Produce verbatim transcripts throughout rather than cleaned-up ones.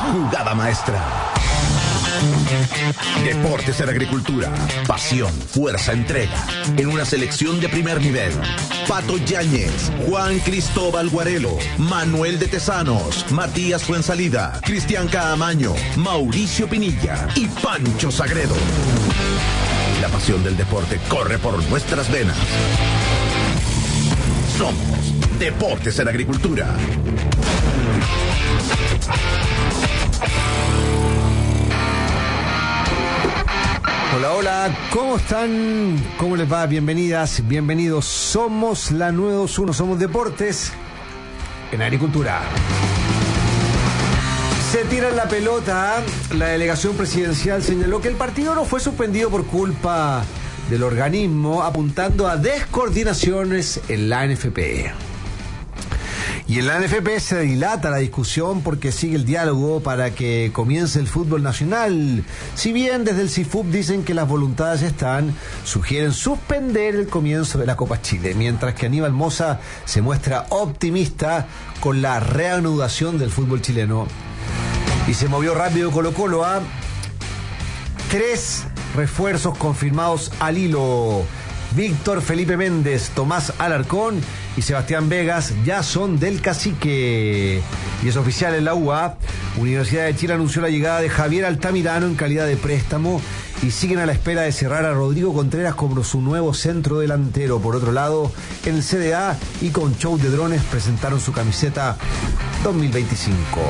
Jugada maestra. Deportes en Agricultura. Pasión, fuerza, entrega. En una selección de primer nivel. Pato Yáñez, Juan Cristóbal Guarelo, Manuel de Tesanos, Matías Fuensalida, Cristian Caamaño, Mauricio Pinilla y Pancho Sagredo. La pasión del deporte corre por nuestras venas. Somos Deportes en Agricultura. Hola, hola, ¿cómo están? ¿Cómo les va? Bienvenidas, bienvenidos. Somos la nueve dos uno, somos Deportes en Agricultura. Se tira la pelota. La delegación presidencial señaló que el partido no fue suspendido por culpa del organismo, apuntando a descoordinaciones en la A N F P. Y en la A N F P se dilata la discusión porque sigue el diálogo para que comience el fútbol nacional. Si bien desde el C I F U P dicen que las voluntades están, sugieren suspender el comienzo de la Copa Chile, mientras que Aníbal Mosa se muestra optimista con la reanudación del fútbol chileno. Y se movió rápido Colo-Colo a tres refuerzos confirmados al hilo. Víctor Felipe Méndez, Tomás Alarcón y Sebastián Vegas ya son del Cacique. Y es oficial en la U A. Universidad de Chile anunció la llegada de Javier Altamirano en calidad de préstamo y siguen a la espera de cerrar a Rodrigo Contreras como su nuevo centro delantero. Por otro lado, en el C D A y con show de drones presentaron su camiseta dos mil veinticinco.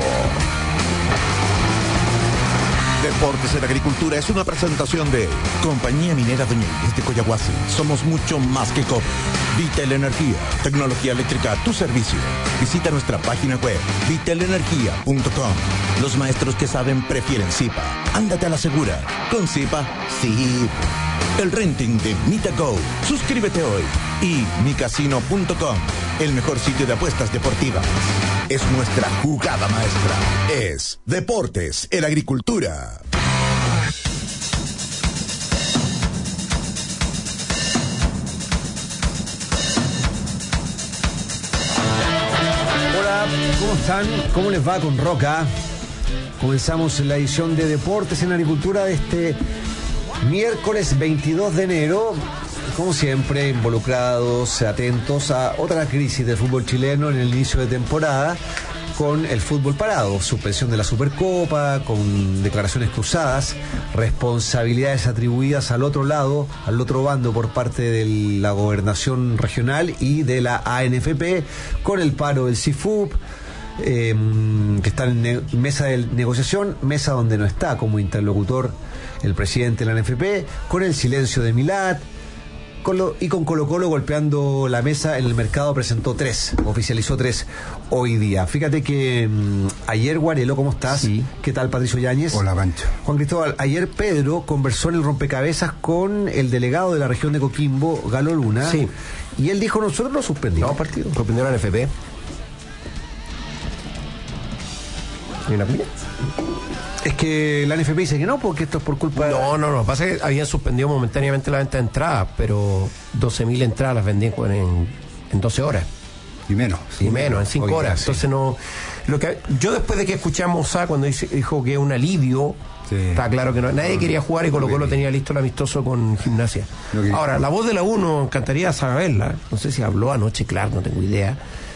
Deportes en Agricultura es una presentación de Compañía Minera Doña Inés de Coyahuasi. Somos mucho más que cobre. Vitel Energía, tecnología eléctrica a tu servicio. Visita nuestra página web vitel energía punto com. Los maestros que saben prefieren Zipa. Ándate a la segura. Con Zipa, sí. El renting de MitaGo. Suscríbete hoy. Y mi casino punto com, el mejor sitio de apuestas deportivas. Es nuestra jugada maestra. Es Deportes en Agricultura. Hola, ¿cómo están? ¿Cómo les va con Roca? Comenzamos la edición de Deportes en Agricultura de este miércoles veintidós de enero. Como siempre, involucrados, atentos a otra crisis del fútbol chileno en el inicio de temporada, con el fútbol parado, suspensión de la Supercopa, con declaraciones cruzadas, responsabilidades atribuidas al otro lado, al otro bando por parte de la gobernación regional y de la A N F P, con el paro del C I F U P, eh, que está en ne- mesa de negociación, mesa donde no está como interlocutor el presidente de la A N F P, con el silencio de Milat, Con lo, y con Colo Colo golpeando la mesa en el mercado. Presentó tres, oficializó tres hoy día. Fíjate que mmm, ayer, Guarelo, ¿cómo estás? Sí. ¿Qué tal, Patricio Yáñez? Hola, Pancho. Juan Cristóbal, ayer Pedro conversó en el rompecabezas con el delegado de la región de Coquimbo, Galo Luna. Sí. Y él dijo, nosotros no suspendimos partido. ¿Suspendió la N F P? ¿Hay una cuña? Es que la N F P dice que no, porque esto es por culpa de... No, no, no. Pasa que habían suspendido momentáneamente la venta de entradas, pero doce mil entradas las vendían en, en doce horas. Y menos. Y menos, en cinco Oiga, horas. sí. Entonces no... Lo que yo después de que escuchamos a cuando dice, dijo que es un alivio, Sí. está claro que no, nadie quería jugar y Colo Colo tenía listo el amistoso con Gimnasia. No quería. Ahora, la voz de la U nos encantaría saberla. No sé si habló anoche, claro, no tengo idea.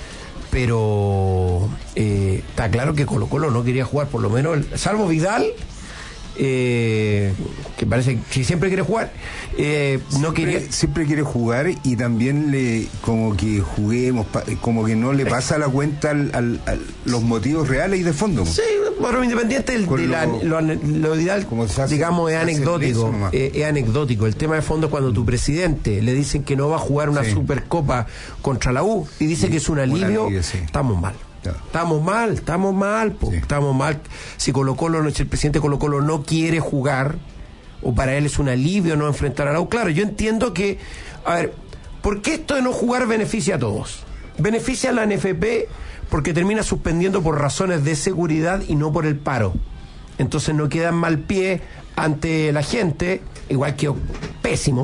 Pero eh, está claro que Colo Colo no quería jugar, por lo menos, el- salvo Vidal, eh, que parece que siempre quiere jugar, eh, no Siempre, quería... siempre quiere jugar y también le como que juguemos, pa- como que no le pasa la cuenta al, al- al- los motivos reales y de fondo. Sí, bueno, independiente del- Con de la, lo- lo, lo de Vidal, como se hace- digamos, es se hace anecdótico. eso nomás. eh, es anecdótico. El tema de fondo es cuando tu presidente le dicen que no va a jugar una Sí. Supercopa contra la U y dice Y que es un un alivio, alivio, sí. estamos mal. Claro. Estamos mal, estamos mal, po, Sí. estamos mal. Si Colo Colo, si el presidente Colo Colo no quiere jugar, o para él es un alivio no enfrentar a la U, claro, yo entiendo que, a ver, ¿por qué esto de no jugar beneficia a todos? Beneficia a la N F P porque termina suspendiendo por razones de seguridad y no por el paro. Entonces no queda mal pie ante la gente, igual que pésimo,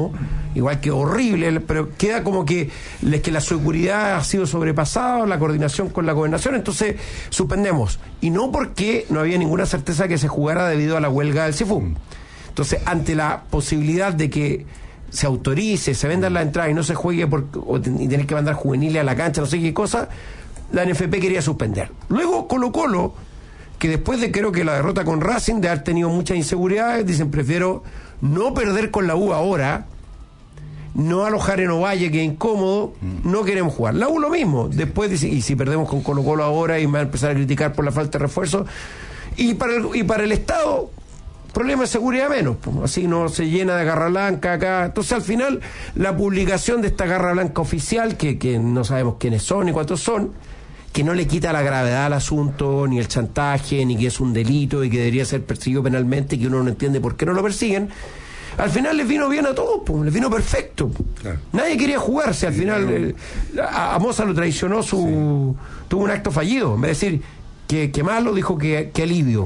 igual que horrible, pero queda como que, es que la seguridad ha sido sobrepasada, la coordinación con la gobernación, entonces suspendemos. Y no porque no había ninguna certeza que se jugara debido a la huelga del SIFUP. Entonces, ante la posibilidad de que se autorice, se vendan las entradas y no se juegue por, o, y tener que mandar juveniles a la cancha, no sé qué cosa, la N F P quería suspender. Luego Colo Colo, que después de creo que la derrota con Racing, de haber tenido muchas inseguridades, dicen prefiero no perder con la U ahora, no alojar en Ovalle, que es incómodo, no queremos jugar. La U lo mismo, después dice, y si perdemos con Colo Colo ahora y me van a empezar a criticar por la falta de refuerzo, y para el, y para el Estado, problema de seguridad menos, pues, así no se llena de garra blanca acá. Entonces al final la publicación de esta garra blanca oficial, que, que no sabemos quiénes son ni cuántos son, que no le quita la gravedad al asunto, ni el chantaje, ni que es un delito y que debería ser perseguido penalmente y que uno no entiende por qué no lo persiguen, al final les vino bien a todos, pues, les vino perfecto. Claro. Nadie quería jugarse, al sí, final claro. eh, a, a Moza lo traicionó su sí. tuvo un acto fallido, en vez de decir que, que malo, dijo que, que alivio.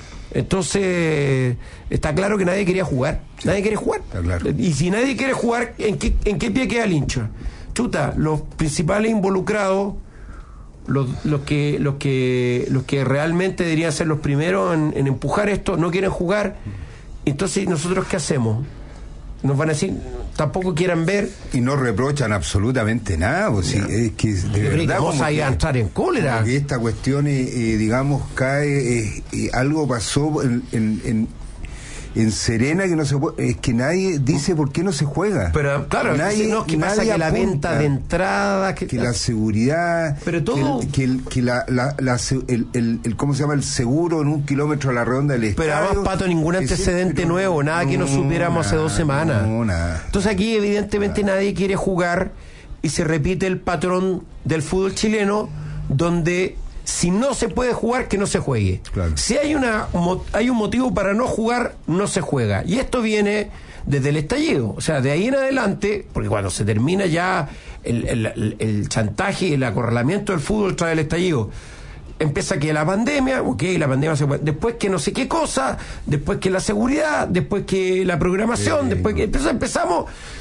Entonces está claro que nadie quería jugar, sí. nadie quiere jugar. Claro. Y si nadie quiere jugar, ¿en qué, en qué pie queda el hincha? Chuta, los principales involucrados, Los, los que los que los que realmente deberían ser los primeros en, en empujar esto, no quieren jugar. Entonces, ¿nosotros qué hacemos? Nos van a decir, tampoco quieran ver. Y no reprochan absolutamente nada. Pues, no. sí, es que de Yo verdad vamos a ir a entrar en cólera. Que esta cuestión, eh, eh, digamos, cae. Eh, eh, algo pasó en, en, en en Serena que no se puede, es que nadie dice por qué no se juega. Pero claro, nadie, no, que pasa que la venta de entradas, que, que la seguridad, pero todo, que, el, que, que la, la, la el, el, el cómo se llama el seguro en un kilómetro a la redonda del estadio. Pero además, Pato, ningún antecedente ese, nuevo, nada no, que no supiéramos nada, hace dos semanas. No, nada. Entonces aquí evidentemente nada. Nadie quiere jugar y se repite el patrón del fútbol chileno, donde si no se puede jugar, que no se juegue. Claro. Si hay una hay un motivo para no jugar, no se juega. Y esto viene desde el estallido. O sea, de ahí en adelante, porque cuando se termina ya el, el, el, el chantaje y el acorralamiento del fútbol tras el estallido, empieza que la pandemia, ok, la pandemia se puede, después que no sé qué cosa, después que la seguridad, después que la programación, sí, después que entonces empezamos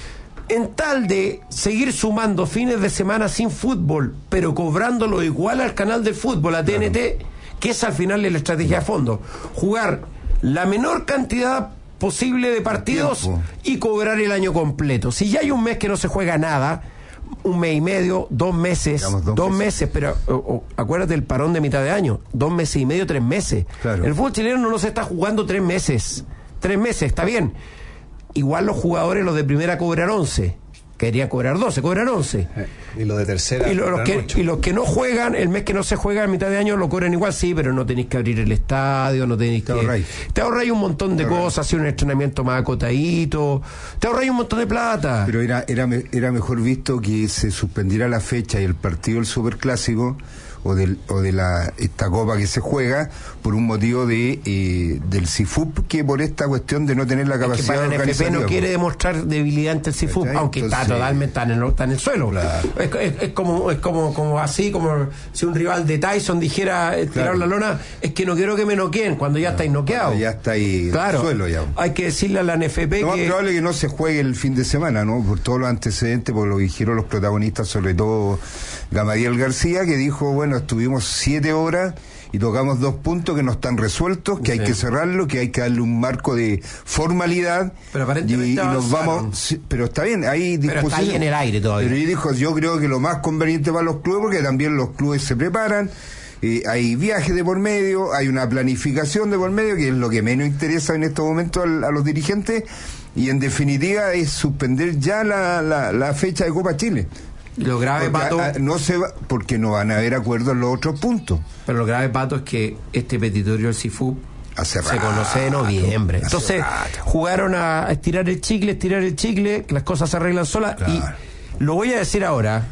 en tal de seguir sumando fines de semana sin fútbol, pero cobrándolo igual al canal del fútbol, a T N T, claro. que es al final la estrategia de fondo. Jugar la menor cantidad posible de partidos Tiempo. y cobrar el año completo. Si ya hay un mes que no se juega nada, un mes y medio, dos meses, Digamos, dos, dos meses. meses, pero o, o, acuérdate del parón de mitad de año, dos meses y medio, tres meses. Claro. El fútbol chileno no se está jugando tres meses, tres meses, está bien. Igual los jugadores, los de primera cobran once, querían cobrar doce, cobran once. Eh, y los de tercera. Y, lo, los que, y los que no juegan, el mes que no se juega a mitad de año lo cobran igual, sí, pero no tenéis que abrir el estadio, no tenéis que. Te ahorráis. Te ahorráis un montón de te cosas, hacer un entrenamiento más acotadito, te ahorráis un montón de plata. Pero era, era, era mejor visto que se suspendiera la fecha y el partido del Superclásico o del o de la esta copa que se juega por un motivo de eh, del SIFUP, que por esta cuestión de no tener la capacidad es que para de el N F P no quiere demostrar debilidad ante el SIFUP, ¿sí? aunque Entonces, está totalmente está en el, está en el suelo. Claro. Es, es, es como es como como así como si un rival de Tyson dijera eh, tirar claro. la lona, es que no quiero que me noqueen cuando ya claro. estáis noqueados. Ya está ahí claro. en el suelo ya. Hay que decirle a la N F P no, que es probable que no se juegue el fin de semana, ¿no? Por todos los antecedentes, por lo que dijeron los protagonistas, sobre todo Gamadiel García, que dijo, bueno, estuvimos siete horas y tocamos dos puntos que no están resueltos, que sí. hay que cerrarlo, que hay que darle un marco de formalidad. Pero aparentemente y, y nos vamos, sí, pero está bien, hay disposición. Pero está ahí en el aire todavía. Pero yo dijo, yo creo que lo más conveniente para los clubes, porque también los clubes se preparan, eh, hay viajes de por medio, hay una planificación de por medio, que es lo que menos interesa en estos momentos a, a los dirigentes, y en definitiva es suspender ya la, la, la fecha de Copa Chile. Lo grave, porque, Pato, a, a, no se va, porque no van a haber acuerdos en los otros puntos. Pero lo grave, Pato, es que este petitorio del SIFUP hace se rato, conoce de noviembre. hace Entonces rato. jugaron a estirar el chicle, estirar el chicle, que las cosas se arreglan solas. Claro. Y lo voy a decir ahora.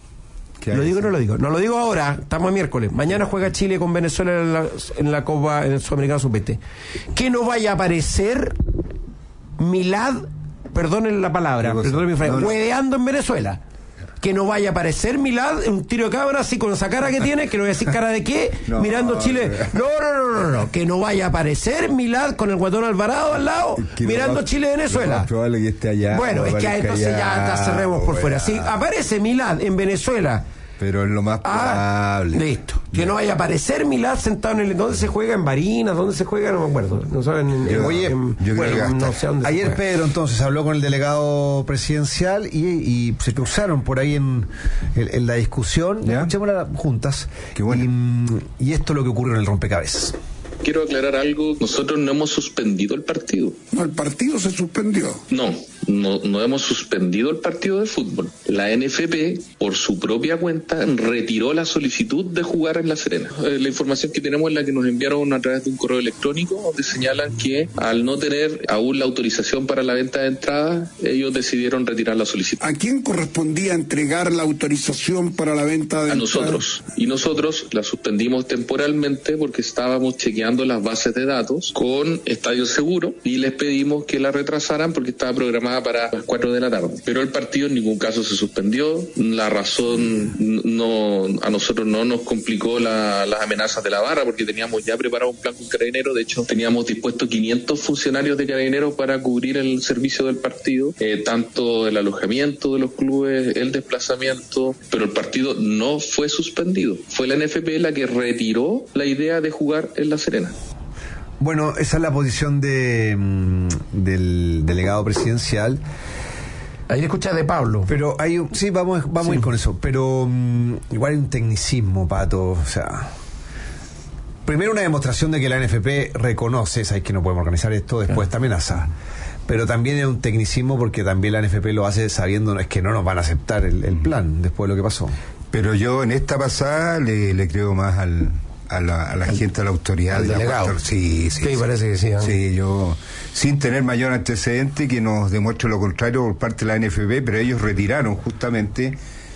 ¿Lo digo o no lo digo? No lo digo ahora, estamos a miércoles. Mañana juega Chile con Venezuela en la, en la Copa, en el Sudamericano sub veinte. Que no vaya a aparecer Milad, perdonen la palabra, perdonen mi frase, no, no. hueveando en Venezuela. que no vaya a aparecer Milad, un tiro de cámara así con esa cara que tiene, que no voy a decir cara de qué, no, mirando Chile. No, no, no, no, no, que no vaya a aparecer Milad con el Guatón Alvarado al lado, que mirando Chile-Venezuela. Es probable que esté allá. Bueno, es que entonces ya, ya cerremos por fuera. Si aparece Milad en Venezuela, pero es lo más probable. Ah, listo. Que no vaya a aparecer Milad sentado en el... ¿Dónde se juega? ¿En Barinas? ¿Dónde se juega? No me acuerdo. No saben. En, yo, oye, en, yo bueno, creo que no sé dónde. Ayer Pedro entonces habló con el delegado presidencial y, y se cruzaron por ahí en, en, en la discusión. Escuchémosla juntas. Qué bueno. Y, y esto es lo que ocurrió en el rompecabezas. Quiero aclarar algo, nosotros no hemos suspendido el partido. No, el partido se suspendió. No, no, no hemos suspendido el partido de fútbol. La N F P, por su propia cuenta, retiró la solicitud de jugar en La Serena. Eh, la información que tenemos es la que nos enviaron a través de un correo electrónico, donde señalan que al no tener aún la autorización para la venta de entradas, ellos decidieron retirar la solicitud. ¿A quién correspondía entregar la autorización para la venta de a entradas? A nosotros. Y nosotros la suspendimos temporalmente porque estábamos chequeando las bases de datos con Estadio Seguro y les pedimos que la retrasaran porque estaba programada para las cuatro de la tarde. Pero el partido en ningún caso se suspendió. La razón no a nosotros no nos complicó la, las amenazas de la barra porque teníamos ya preparado un plan con Carabineros. De hecho, teníamos dispuesto quinientos funcionarios de Carabineros para cubrir el servicio del partido, eh, tanto el alojamiento de los clubes, el desplazamiento, pero el partido no fue suspendido. Fue la N F P la que retiró la idea de jugar en La Serena. Bueno, esa es la posición de del delegado presidencial. Ahí escucha de Pablo. Pero hay un, sí, vamos, vamos sí. a ir con eso. Pero um, igual hay un tecnicismo, Pato. O sea, primero una demostración de que la N F P reconoce, sabes que no podemos organizar esto, después esta amenaza. Pero también es un tecnicismo porque también la N F P lo hace sabiendo es que no nos van a aceptar el, el plan después de lo que pasó. Pero yo en esta pasada le, le creo más al a la, a la al, gente, a la autoridad. Al de delegado. La sí, sí. Sí, sí, parece que sí. ¿eh? Sí, yo, sin tener mayor antecedente que nos demuestre lo contrario por parte de la N F P, pero ellos retiraron justamente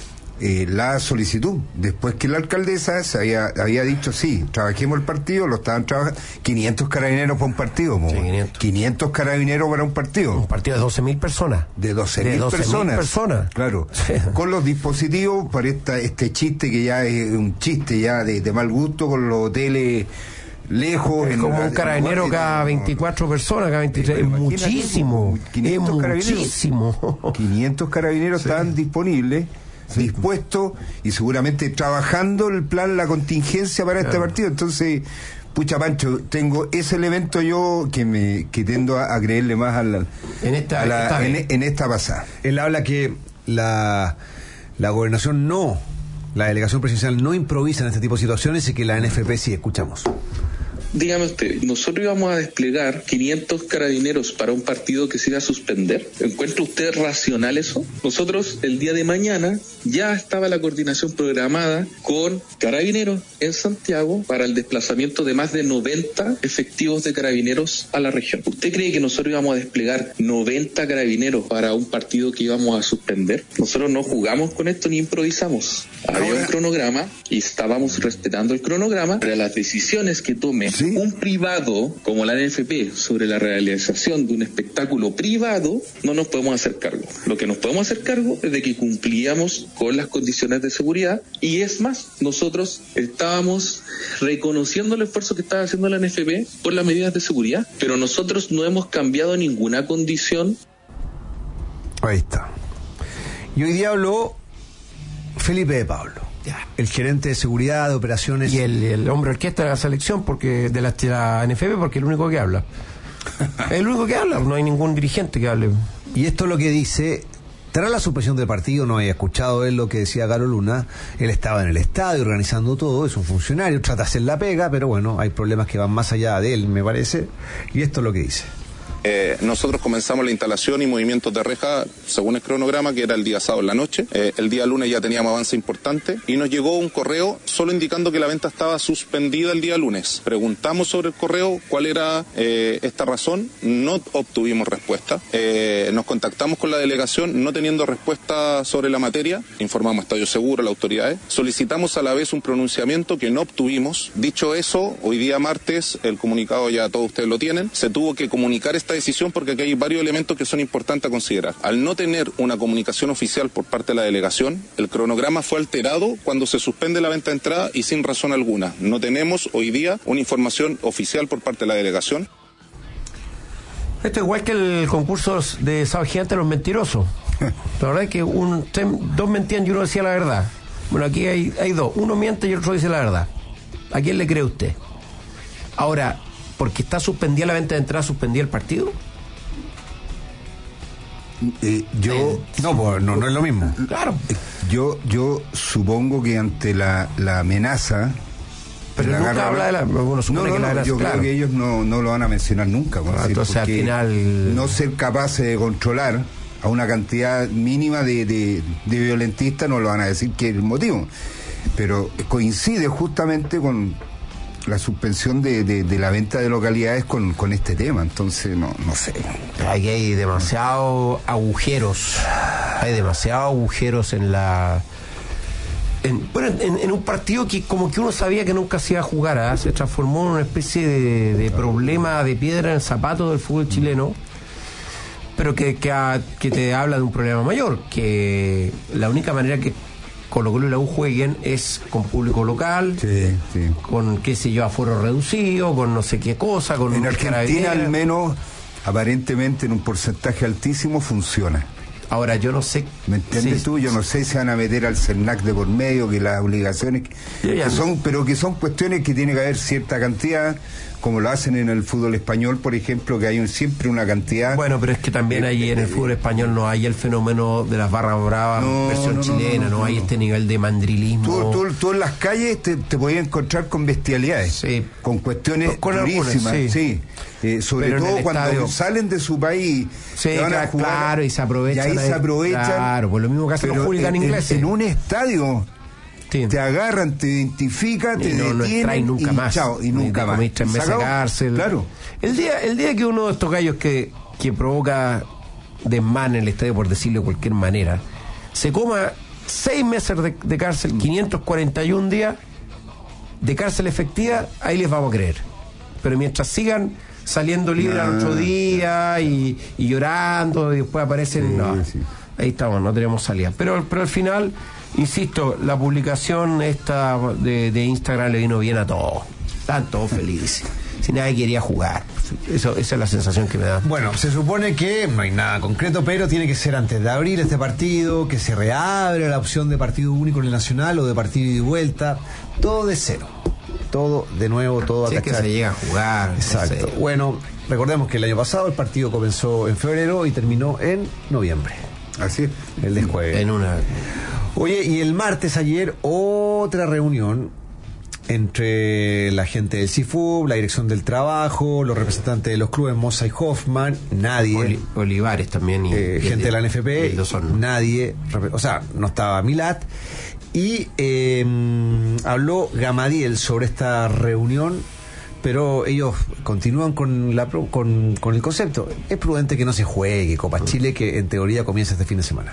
eh, la solicitud. Después que la alcaldesa se había, había dicho, sí, trabajemos el partido, lo estaban trabajando. quinientos carabineros para un partido, sí, quinientos. quinientos carabineros para un partido. Un partido de doce mil personas. De doce mil personas. personas. Claro. Sí. Con los dispositivos para esta, este chiste que ya es un chiste ya de, de mal gusto, con los hoteles lejos. Es en como la, un carabinero cada veinticuatro personas, cada veintitrés. Es muchísimo. Es muchísimo. quinientos carabineros sí. Estaban disponibles. Sí. Dispuesto y seguramente trabajando el plan, la contingencia para claro. Este partido. Entonces, pucha Pancho, tengo ese elemento yo que me que tendo a, a creerle más a la, en esta, a la esta en, en esta pasada. Él habla que la la gobernación no, la delegación presidencial no improvisa en este tipo de situaciones y que la N F P sí. Escuchamos. Dígame usted, nosotros íbamos a desplegar quinientos carabineros para un partido que se iba a suspender. ¿Encuentra usted racional eso? Nosotros el día de mañana ya estaba la coordinación programada con carabineros en Santiago para el desplazamiento de más de noventa efectivos de carabineros a la región. ¿Usted cree que nosotros íbamos a desplegar noventa carabineros para un partido que íbamos a suspender? Nosotros no jugamos con esto ni improvisamos. Había un cronograma y estábamos respetando el cronograma, pero las decisiones que tome ¿sí? Un privado como la N F P sobre la realización de un espectáculo privado, no nos podemos hacer cargo. Lo que nos podemos hacer cargo es de que cumplíamos con las condiciones de seguridad y es más, nosotros estábamos reconociendo el esfuerzo que estaba haciendo la N F P por las medidas de seguridad, pero nosotros no hemos cambiado ninguna condición. Ahí está. Y hoy día habló Felipe de Pablo, el gerente de seguridad, de operaciones. Y el, el hombre orquesta de la selección, porque de la, de la N F P, porque es el único que habla. Es el único que habla, no hay ningún dirigente que hable. Y esto es lo que dice, tras la suspensión del partido, no había escuchado él lo que decía Garo Luna, él estaba en el estadio organizando todo, es un funcionario, trata de hacer la pega, pero bueno, hay problemas que van más allá de él, me parece, y esto es lo que dice. Eh, nosotros comenzamos la instalación y movimientos de reja según el cronograma, que era el día sábado en la noche. Eh, el día lunes ya teníamos avance importante y nos llegó un correo solo indicando que la venta estaba suspendida el día lunes. Preguntamos sobre el correo cuál era eh, esta razón, no obtuvimos respuesta. Eh, nos contactamos con la delegación no teniendo respuesta sobre la materia, informamos a Estadio Seguro, a las autoridades. Solicitamos a la vez un pronunciamiento que no obtuvimos. Dicho eso, hoy día martes, el comunicado ya todos ustedes lo tienen, se tuvo que comunicar esta decisión porque aquí hay varios elementos que son importantes a considerar. Al no tener una comunicación oficial por parte de la delegación, el cronograma fue alterado cuando se suspende la venta de entrada y sin razón alguna. No tenemos hoy día una información oficial por parte de la delegación. Esto es igual que el concurso de Sábado Gigante de los mentirosos. La verdad es que un, dos mentían y uno decía la verdad. Bueno, aquí hay, hay dos. Uno miente y el otro dice la verdad. ¿A quién le cree usted? Ahora, porque está suspendida la venta de entrada, ¿suspendía el partido? Eh, yo eh, no, pues, no, no es lo mismo. Claro. Yo, yo supongo que ante la, la amenaza. Pero nunca garra, habla de la. Bueno, no, no, no, yo claro. creo que ellos no, no lo van a mencionar nunca. Ah, decir, entonces al final. No ser capaces de controlar a una cantidad mínima de, de, de violentistas, no lo van a decir que es el motivo. Pero coincide justamente con la suspensión de, de, de la venta de localidades con, con este tema, entonces no, no sé. Aquí hay demasiados agujeros, hay demasiados agujeros en la... En, bueno, en, en un partido que como que uno sabía que nunca se iba a jugar, ¿eh? Se transformó en una especie de, de problema de piedra en el zapato del fútbol chileno, pero que, que, a, que te habla de un problema mayor, que la única manera que Colo Colo y la U jueguen es con público local, sí, sí. con qué sé yo, aforo reducido, con no sé qué cosa, con en Argentina al menos aparentemente en un porcentaje altísimo funciona. Ahora yo no sé, ¿me entiendes sí, tú? Yo no sé si van a meter al CERNAC de por medio, que las obligaciones que, que son, pero que son cuestiones que tiene que haber cierta cantidad, como lo hacen en el fútbol español, por ejemplo, que hay un, siempre una cantidad. Bueno, pero es que también ahí en el fútbol español no hay el fenómeno de las barras bravas, no, versión no, chilena, no, no, no, no hay este nivel de mandrilismo. Tú, tú, tú en las calles te, te podías encontrar con bestialidades, sí. con cuestiones con durísimas, algunas, sí. sí. Eh, sobre pero todo cuando estadio... salen de su país, sí, van a jugar, claro, y se aprovechan. Y ahí, ahí se aprovechan. Claro, pues lo mismo que hacen los hooligans ingleses. En, en un estadio. Sí. Te agarran, te identifican, te no, detienen no nunca y más. Chao, y nunca más. Tres meses de cárcel. Claro. El día, el día que uno de estos gallos que, que provoca desmán en el estadio, por decirlo de cualquier manera, se coma seis meses de, de cárcel, quinientos cuarenta y un días de cárcel efectiva, ahí les vamos a creer. Pero mientras sigan saliendo libres al otro día y, y llorando y después aparecen, sí, no, sí. Ahí estamos, no tenemos salida. Pero, pero al final, insisto, la publicación esta de, de Instagram le vino bien a todos. Están todos felices. Si nadie quería jugar. Eso, esa es la sensación que me da. Bueno, se supone que no hay nada concreto, pero tiene que ser antes de abrir este partido, que se reabre la opción de partido único en el Nacional o de partido ida y vuelta. Todo de cero. Todo de nuevo, todo sí, a que se llega a jugar. Exacto. No sé. Bueno, recordemos que el año pasado el partido comenzó en febrero y terminó en noviembre. Así es. El desjuegue. En una. Oye, y el martes ayer otra reunión entre la gente del C I F U B, la dirección del trabajo, los representantes de los clubes, Moza y Hoffman, nadie. Oli, Olivares también. Y, eh, y gente de, de la N F P, son, nadie. O sea, no estaba Milat. Y eh, habló Gamadiel sobre esta reunión, pero ellos continúan con, la, con, con el concepto. Es prudente que no se juegue Copa Chile, que en teoría comienza este fin de semana.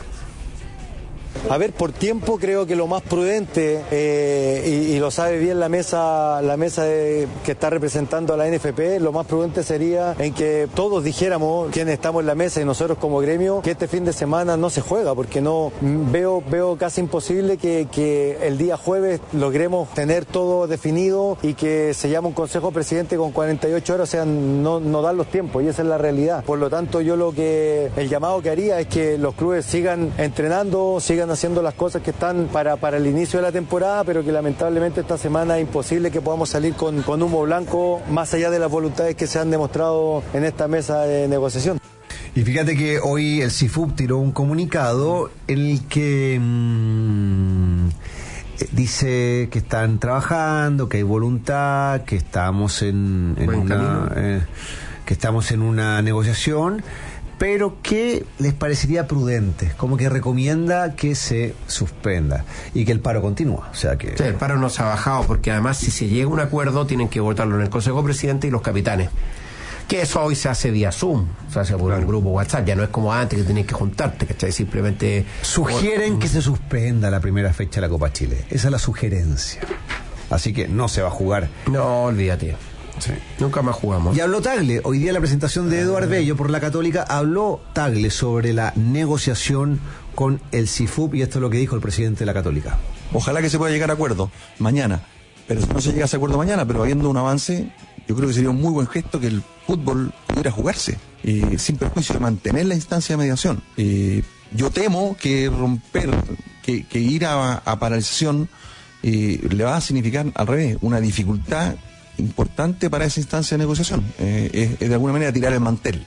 A ver, por tiempo creo que lo más prudente, eh, y, y lo sabe bien la mesa la mesa de, que está representando a la N F P, lo más prudente sería en que todos dijéramos, quienes estamos en la mesa y nosotros como gremio, que este fin de semana no se juega, porque no veo veo casi imposible que, que el día jueves logremos tener todo definido y que se llame un consejo presidente con cuarenta y ocho horas, o sea, no, no dan los tiempos, y esa es la realidad. Por lo tanto, yo lo que el llamado que haría es que los clubes sigan entrenando, sigan haciendo las cosas que están para, para el inicio de la temporada, pero que lamentablemente esta semana es imposible que podamos salir con, con humo blanco, más allá de las voluntades que se han demostrado en esta mesa de negociación. Y fíjate que hoy el C I F U B tiró un comunicado en el que mmm, dice que están trabajando, que hay voluntad, que estamos en, en una eh, que estamos en una negociación, pero que les parecería prudente, como que recomienda que se suspenda y que el paro continúa. O sea que sí, el paro no se ha bajado, porque además si se llega a un acuerdo tienen que votarlo en el Consejo Presidente y los capitanes. Que eso hoy se hace vía Zoom, se hace por claro. un grupo WhatsApp, ya no es como antes que tenías que juntarte, ¿cachai? Simplemente sugieren que se suspenda la primera fecha de la Copa Chile. Esa es la sugerencia. Así que no se va a jugar. No, olvídate. Sí. Nunca más jugamos. Y habló Tagle. Hoy día en la presentación de Eduard Bello por la Católica, habló Tagle sobre la negociación con el C I F U P, y esto es lo que dijo el presidente de la Católica. Ojalá que se pueda llegar a acuerdo mañana, pero si no se llega a ese acuerdo mañana, pero habiendo un avance, yo creo que sería un muy buen gesto que el fútbol pudiera jugarse, eh, sin perjuicio de mantener la instancia de mediación. Eh, yo temo que romper, que, que ir a, a paralización eh, le va a significar al revés, una dificultad importante para esa instancia de negociación. Eh, es, es de alguna manera tirar el mantel.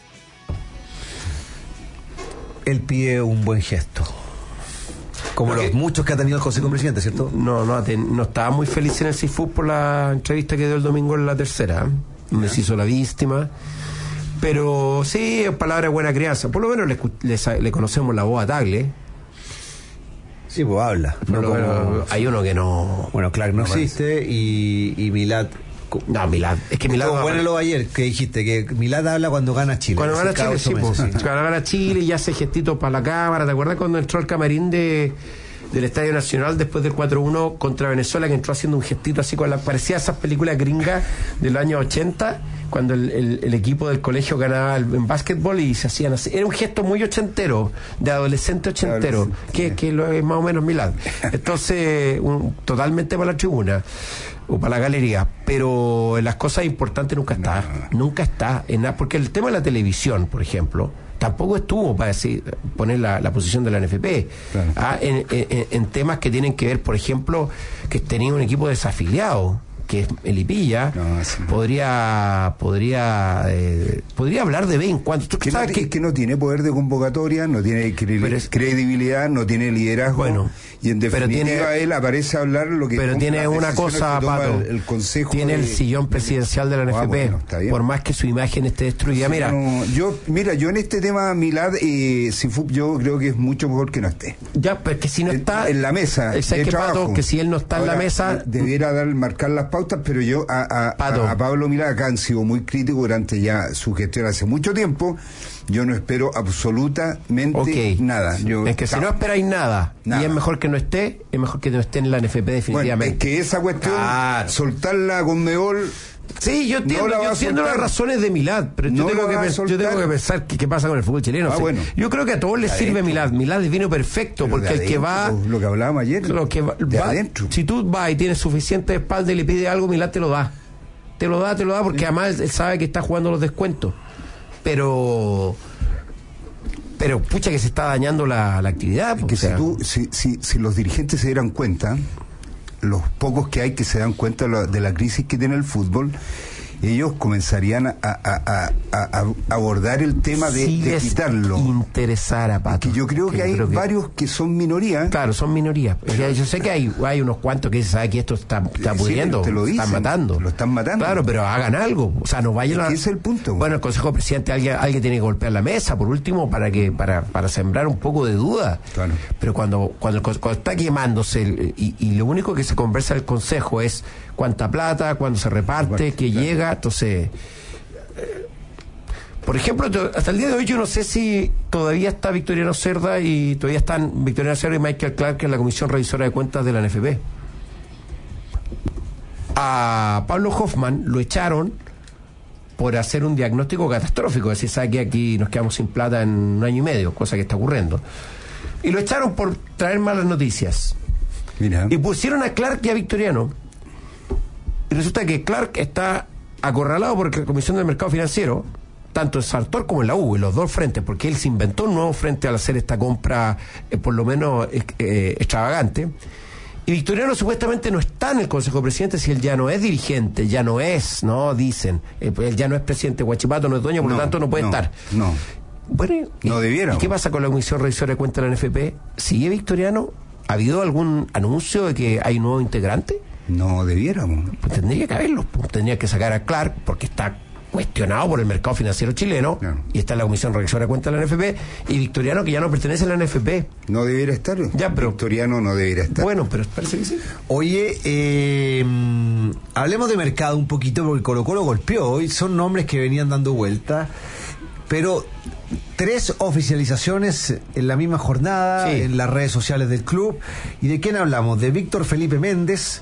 Él pide un buen gesto, como no, los que, muchos que ha tenido el Consejo Presidente, ¿cierto? No, no, no estaba muy feliz en el C I F U por la entrevista que dio el domingo en La Tercera, donde se hizo la víctima. Pero sí, palabra de buena crianza. Por lo menos le, le, le conocemos la voz a Tagle. Sí, pues habla. No como, bueno, hay uno que no. Bueno, Clark no, no existe y, y Milad. No, Milad. Es que Milad. Bueno, lo ayer que dijiste, que Milad habla cuando gana Chile. Cuando gana Chile, sí, pues, sí. Cuando gana Chile y hace gestitos para la cámara. ¿Te acuerdas cuando entró al camarín de del Estadio Nacional después del cuatro uno contra Venezuela, que entró haciendo un gestito así con la parecía esas películas gringas del año ochenta, cuando el, el, el equipo del colegio ganaba el, en básquetbol y se hacían así? Era un gesto muy ochentero, de adolescente ochentero, claro, sí, que, sí. que lo es más o menos Milad. Entonces, un, totalmente para la tribuna o para la galería, pero en las cosas importantes nunca está, no. nunca está en nada, porque el tema de la televisión, por ejemplo, tampoco estuvo para decir, poner la, la posición de la N F P, claro. ah, en, en, en temas que tienen que ver, por ejemplo, que tenía un equipo desafiliado, que es Melipilla, no, sí. podría podría eh, podría hablar de vez en cuando. ¿Tú que sabes no, que, que no tiene poder de convocatoria, no tiene cre- es, credibilidad, no tiene liderazgo, bueno, y en definitiva tiene, él aparece a hablar lo que... Pero tiene una cosa, Pato, el, el consejo tiene de, el sillón presidencial de la N F P, ah, bueno, por más que su imagen esté destruida. Sí, mira, no, yo mira yo en este tema Milad y eh, Cifup yo creo que es mucho mejor que no esté. Ya, pero que si no está... En, en la mesa de que, trabajo. Pato, que si él no está Ahora, en la mesa... Debiera dar, marcar las pautas, pero yo a, a, a, a Pablo Milad, acá han sido muy críticos durante ya su gestión hace mucho tiempo. Yo no espero absolutamente okay. nada. Yo, es que si no esperáis nada, nada, y es mejor que no esté, es mejor que no esté en la N F P definitivamente. Bueno, es que esa cuestión, claro. soltarla con Meol... Sí, yo entiendo, no yo entiendo las razones de Milad, pero no yo, tengo que, yo tengo que pensar qué, qué pasa con el fútbol chileno. Ah, o sea, bueno. Yo creo que a todos les sirve adentro. Milad. Milad es vino perfecto, pero porque el adentro, que va... Lo que hablábamos ayer, lo que va, de va, adentro. Si tú vas y tienes suficiente espalda y le pides algo, Milad te lo da. Te lo da, te lo da, porque sí. además él sabe que está jugando los descuentos. Pero... Pero pucha que se está dañando la, la actividad. Porque si, tú, si, si, si los dirigentes se dieran cuenta, los pocos que hay que se dan cuenta de la crisis que tiene el fútbol, ellos comenzarían a, a, a, a, a abordar el tema de, si de quitarlo. Interesar a Pato. Que yo creo que, que hay creo que... varios que son minorías. Claro, son minorías. Yo sé que hay, hay unos cuantos que saben que esto está, está sí, pudriendo, te lo dicen, están matando. Lo están matando. Claro, pero hagan algo. O sea, no vayan a... Ese es el punto. Bueno, el Consejo Presidente, alguien, alguien tiene que golpear la mesa, por último, para que para, para sembrar un poco de duda. Claro. Pero cuando, cuando, cuando está quemándose el, y, y lo único que se conversa en el Consejo es cuánta plata, cuándo se reparte, qué claro. llega, entonces... Por ejemplo, hasta el día de hoy yo no sé si todavía está Victoriano Cerda y todavía están Victoriano Cerda y Michael Clark en la Comisión Revisora de Cuentas de la N F P. A Pablo Hoffman lo echaron por hacer un diagnóstico catastrófico, es decir, sabe que aquí nos quedamos sin plata en un año y medio, cosa que está ocurriendo. Y lo echaron por traer malas noticias. Mira. Y pusieron a Clark y a Victoriano. Y resulta que Clark está acorralado por la Comisión del Mercado Financiero, tanto en Sartor como en la U, en los dos frentes, porque él se inventó un nuevo frente al hacer esta compra, eh, por lo menos eh, extravagante. Y Victoriano supuestamente no está en el Consejo de Presidentes si él ya no es dirigente, ya no es, ¿no? Dicen, eh, él ya no es presidente, Huachipato no es dueño, por lo no, tanto no puede no, estar. No, bueno, no debiera. ¿Y qué pasa con la Comisión Revisora de Cuentas de la N F P? ¿Sigue Victoriano? ¿Ha habido algún anuncio de que hay un nuevo integrante? No debiéramos. Pues tendría que haberlo, pues tendría que sacar a Clark porque está cuestionado por el mercado financiero chileno, claro. y está en la Comisión Revisora de Cuentas de la N F P, y Victoriano, que ya no pertenece a la N F P. No debiera estar. Ya, pero, Victoriano no debiera estar. Bueno, pero parece que sí. Oye, eh, hablemos de mercado un poquito, porque Colo Colo golpeó hoy, son nombres que venían dando vuelta, pero tres oficializaciones en la misma jornada, sí. en las redes sociales del club. ¿Y de quién hablamos? De Víctor Felipe Méndez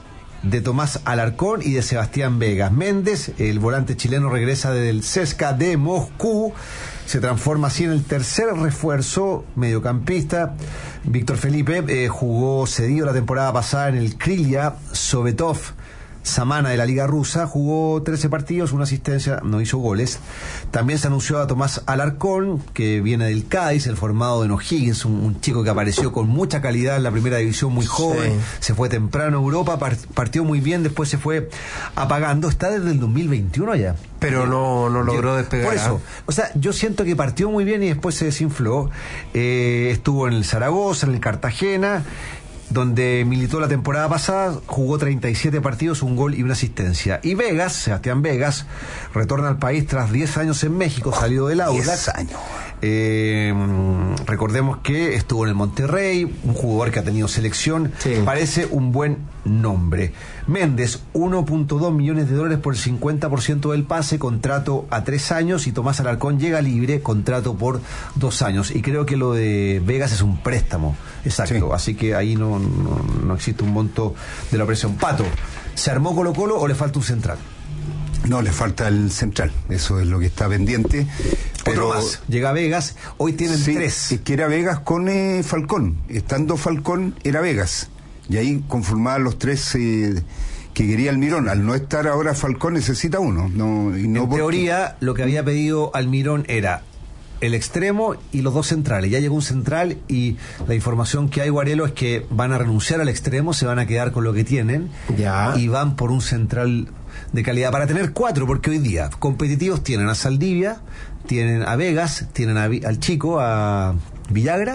de Tomás Alarcón y de Sebastián Vegas. Méndez, el volante chileno, regresa desde el C S K A de Moscú. Se transforma así en el tercer refuerzo mediocampista. Víctor Felipe eh, jugó cedido la temporada pasada en el Krylia Sovetov Samana de la Liga Rusa, jugó trece partidos, una asistencia, no hizo goles. También se anunció a Tomás Alarcón, que viene del Cádiz, el formado en O'Higgins, un, un chico que apareció con mucha calidad en la primera división, muy joven, sí. Se fue temprano a Europa, part, partió muy bien, después se fue apagando, está desde el dos mil veintiuno ya. Pero no, no logró despegar. Por eso, o sea, yo siento que partió muy bien y después se desinfló. Eh, estuvo en el Zaragoza, en el Cartagena, donde militó la temporada pasada, jugó treinta y siete partidos, un gol y una asistencia. Y Vegas, Sebastián Vegas, retorna al país tras diez años en México, salió del Audax. diez años. Eh, recordemos que estuvo en el Monterrey, un jugador que ha tenido selección, sí. Parece un buen nombre. Méndez, uno punto dos millones de dólares por el cincuenta por ciento del pase, contrato a tres años, y Tomás Alarcón llega libre, contrato por dos años. Y creo que lo de Vegas es un préstamo, exacto, sí. Así que ahí no, no, no existe un monto de la operación. Pato, ¿se armó Colo Colo o le falta un central? No, le falta el central, eso es lo que está pendiente. Pero otro más, llega Vegas, hoy tienen sí, tres. Es que era Vegas con eh, Falcón, estando Falcón era Vegas, y ahí conformaban los tres eh, que quería Almirón. Al no estar ahora Falcón necesita uno. No, y no en porque... teoría, lo que había pedido Almirón era el extremo y los dos centrales. Ya llegó un central y la información que hay, Guarelo, es que van a renunciar al extremo, se van a quedar con lo que tienen, ya. Y van por un central de calidad para tener cuatro, porque hoy día competitivos tienen a Saldivia, tienen a Vegas, tienen a, al chico, a Villagra.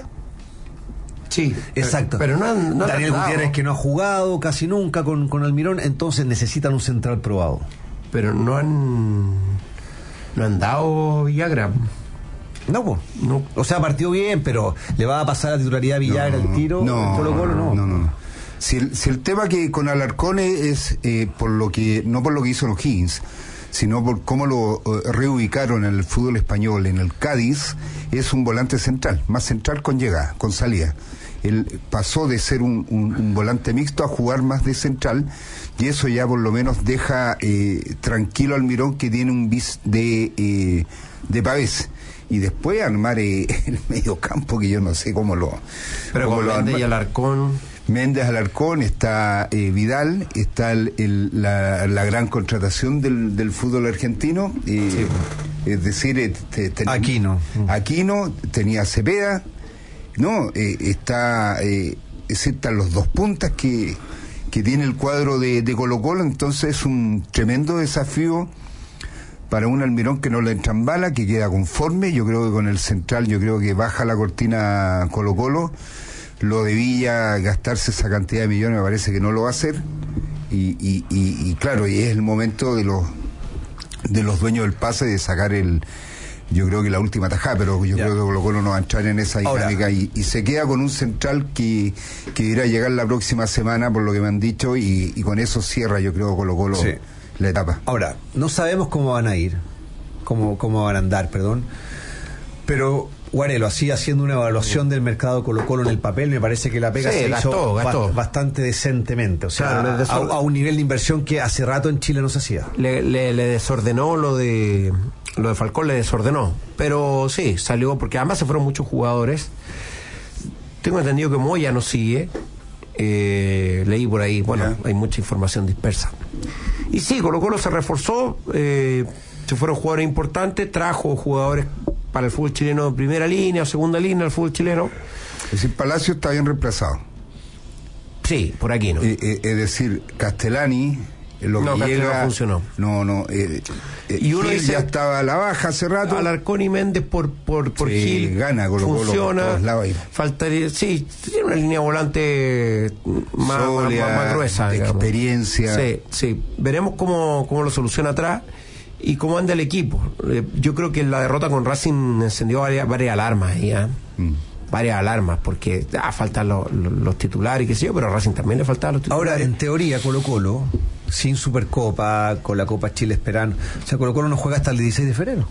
Sí, exacto. Pero, pero no, no Daniel Gutiérrez, que no ha jugado casi nunca con, con Almirón, entonces necesitan un central probado. Pero no han no han dado Villagra. No, pues. No. O sea, partió bien, pero ¿le va a pasar la titularidad a Villagra no, el tiro? No, Colo -Colo? no, no, no, no. Si el, si el tema que con Alarcón es eh, por lo que no por lo que hizo en O'Higgins, sino por cómo lo uh, reubicaron en el fútbol español, en el Cádiz, es un volante central, más central con llegada, con salida. Él pasó de ser un, un, un volante mixto a jugar más de central, y eso ya por lo menos deja eh, tranquilo al Almirón, que tiene un bis de, eh, de Pavés. Y después armar eh, el medio campo, que yo no sé cómo lo... Pero cómo con lo Méndez arma. y Alarcón... Méndez, Alarcón, está eh, Vidal, está el, el, la, la gran contratación del, del fútbol argentino, eh, sí. Es decir, eh, te, te, Aquino. Aquino, tenía Cepeda, no, eh, está, eh, están los dos puntas que, que tiene el cuadro de, de Colo Colo, entonces es un tremendo desafío para un Almirón que no le entran bala, que queda conforme. Yo creo que con el central, yo creo que baja la cortina Colo Colo. Lo de Villa, gastarse esa cantidad de millones, me parece que no lo va a hacer. Y, y, y, y claro, y es el momento de los de los dueños del pase de sacar el, yo creo que la última tajada, pero yo ya. creo que Colo Colo no va a entrar en esa dinámica. Y, y se queda con un central que, que irá a llegar la próxima semana, por lo que me han dicho, y, y con eso cierra, yo creo, Colo Colo sí. la etapa. Ahora, no sabemos cómo van a ir, cómo, cómo van a andar, perdón, pero Guarelo, así haciendo una evaluación del mercado Colo Colo en el papel, me parece que la pega sí, se gastó, hizo gastó. Ba bastante decentemente, o sea, claro, a, a un nivel de inversión que hace rato en Chile no se hacía. Le, le, le desordenó lo de lo de Falcón, le desordenó, pero sí, salió, porque además se fueron muchos jugadores. Tengo entendido que Moya no sigue, eh, leí por ahí, bueno, yeah. hay mucha información dispersa. Y sí, Colo Colo se reforzó, eh, se fueron jugadores importantes, trajo jugadores para el fútbol chileno de primera línea o segunda línea del fútbol chileno. Es decir, Palacio está bien reemplazado. Sí, por aquí no. Eh, eh, es decir, Castellani, lo no, que Castellani llega, no funcionó. No, no. Eh, eh, y uno Gil dice, ya estaba a la baja hace rato. Alarcón y Méndez por por por sí, Gil gana Colo Colo funciona. Por todos lados. Faltaría, sí, tiene una línea volante más, Solia, más, más gruesa, de digamos. Experiencia. Sí, sí. Veremos cómo cómo lo soluciona atrás y cómo anda el equipo. Eh, yo creo que la derrota con Racing encendió varias, varias alarmas ya. Mm. Varias alarmas, porque ah, faltan los, los, los titulares y qué sé yo, pero a Racing también le faltaban los titulares. Ahora, en teoría, Colo Colo, sin Supercopa, con la Copa Chile esperando, o sea, Colo Colo no juega hasta el dieciséis de febrero.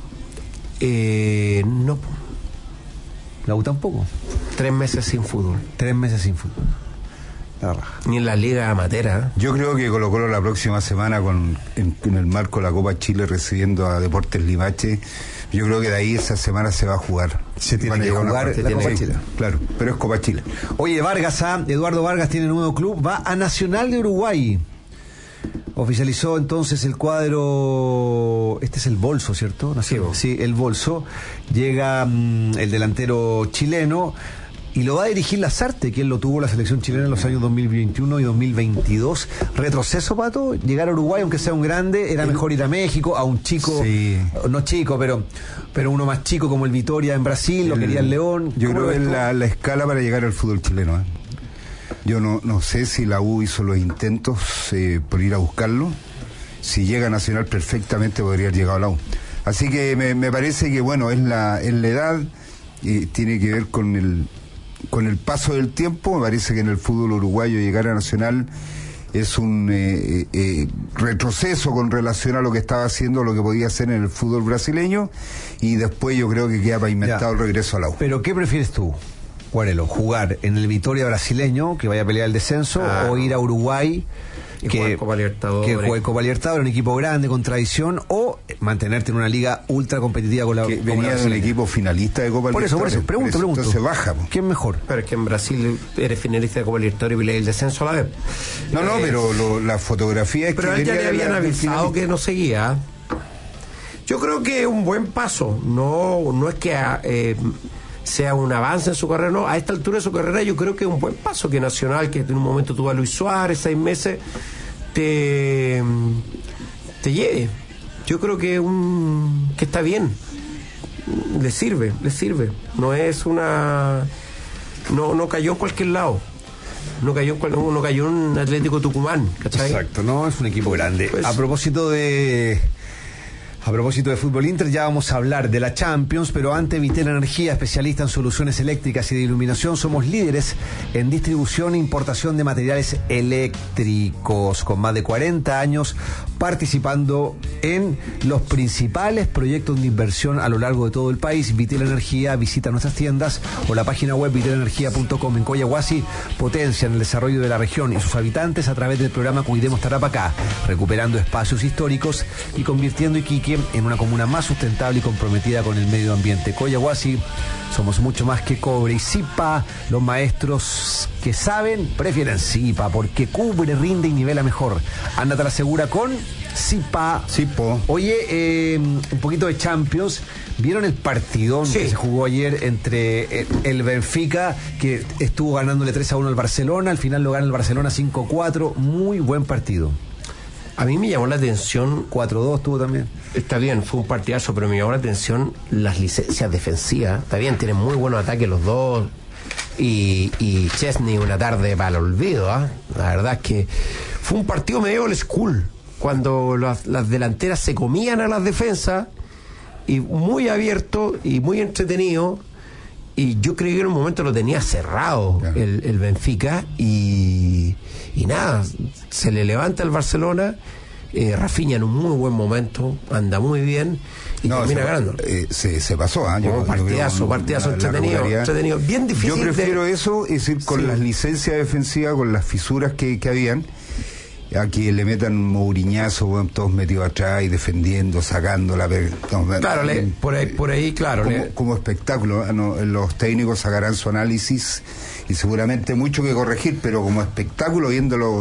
Eh, no. La U tampoco. Tres meses sin fútbol. Tres meses sin fútbol. La raja. Ni en la liga amatera. Yo creo que Colo Colo la próxima semana, con en, en el marco de la Copa Chile, recibiendo a Deportes Limache, yo creo que de ahí esa semana se va a jugar. Se tiene que jugar la Copa Chile. Claro, pero es Copa Chile. Oye, Vargas, ¿ah? Eduardo Vargas tiene nuevo club, va a Nacional de Uruguay. Oficializó entonces el cuadro. Este es el Bolso, ¿cierto? Sí, sí, el Bolso. Llega mmm, el delantero chileno y lo va a dirigir Lazarte, quien lo tuvo la selección chilena en los años dos mil veintiuno y dos mil veintidós. Retroceso, Pato, llegar a Uruguay, aunque sea un grande, era mejor ir a México, a un chico, sí. no chico, pero pero uno más chico como el Vitoria en Brasil, el, lo quería el León. Yo creo que es la, la escala para llegar al fútbol chileno, ¿eh? Yo no, no sé si la U hizo los intentos eh, por ir a buscarlo. Si llega a Nacional, perfectamente podría haber llegado a la U. Así que me, me parece que, bueno, es la, es la edad, eh, tiene que ver con el, con el paso del tiempo. Me parece que en el fútbol uruguayo llegar a Nacional es un eh, eh, retroceso con relación a lo que estaba haciendo, lo que podía hacer en el fútbol brasileño. Y después yo creo que queda pavimentado el regreso a la U. ¿Pero qué prefieres tú, Guarelo? ¿Jugar en el Vitoria brasileño, que vaya a pelear el descenso, ah, o ir a Uruguay, y que jugar Copa Libertadores, que juegue Copa Libertadores, un equipo grande con tradición, o mantenerte en una liga ultra competitiva con la que venía de un equipo finalista de Copa por Libertadores? Por eso, por eso, pregunto, pregunto. Entonces baja. Po. ¿Quién mejor? Pero es que en Brasil eres finalista de Copa Libertadores y peleas el descenso a la vez. No, no, eh, pero lo, la fotografía es pero que... Pero ya le habían la, avisado que no seguía. Yo creo que es un buen paso. No, no es que... Eh, sea un avance en su carrera, no, a esta altura de su carrera yo creo que es un buen paso que Nacional, que en un momento tuvo a Luis Suárez, seis meses, te, te lleve. Yo creo que un que está bien, le sirve, le sirve. No es una... No, no cayó en cualquier lado. No cayó, en, no cayó en un Atlético Tucumán, ¿cachai? Exacto, no, es un equipo grande. Pues, a propósito de... A propósito de Fútbol Inter, ya vamos a hablar de la Champions, pero antes, Vitel Energía, especialista en soluciones eléctricas y de iluminación. Somos líderes en distribución e importación de materiales eléctricos, con más de cuarenta años participando en los principales proyectos de inversión a lo largo de todo el país. Vitel Energía, visita nuestras tiendas o la página web vitel energía punto com. En Coyahuasi potencian el desarrollo de la región y sus habitantes a través del programa Cuidemos Tarapacá, recuperando espacios históricos y convirtiendo Iquique en una comuna más sustentable y comprometida con el medio ambiente. Coyahuasi, somos mucho más que cobre. Y Zipa, los maestros que saben prefieren Zipa porque cubre, rinde y nivela mejor. Ándate a la segura con Zipa. Zipo. Oye, eh, un poquito de Champions. ¿Vieron el partidón sí. que se jugó ayer entre el Benfica, que estuvo ganándole tres a uno al Barcelona? Al final lo gana el Barcelona cinco a cuatro. Muy buen partido. A mí me llamó la atención... cuatro dos tuvo también. Está bien, fue un partidazo, pero me llamó la atención las licencias defensivas. Está bien, tienen muy buenos ataques los dos. Y, y Chesney una tarde para el olvido, ¿eh? La verdad es que fue un partido medio old school, cuando las, las delanteras se comían a las defensas, y muy abierto y muy entretenido. Y yo creí que en un momento lo tenía cerrado claro. el, el Benfica, y, y nada, se le levanta el Barcelona. eh, Rafinha en un muy buen momento, anda muy bien y no, termina se, ganando. Eh, se, se pasó, ¿eh? Yo, partidazo, yo partidazo la, entretenido, la entretenido, bien difícil. Yo prefiero de... eso, es decir, con sí. las licencias defensivas, con las fisuras que, que habían, a que le metan mouriñazo, bueno, todos metidos atrás y defendiendo, sacando la... No, claro, le, por, ahí, por ahí, claro. Como, le... como espectáculo, no, los técnicos sacarán su análisis y seguramente mucho que corregir, pero como espectáculo, viéndolo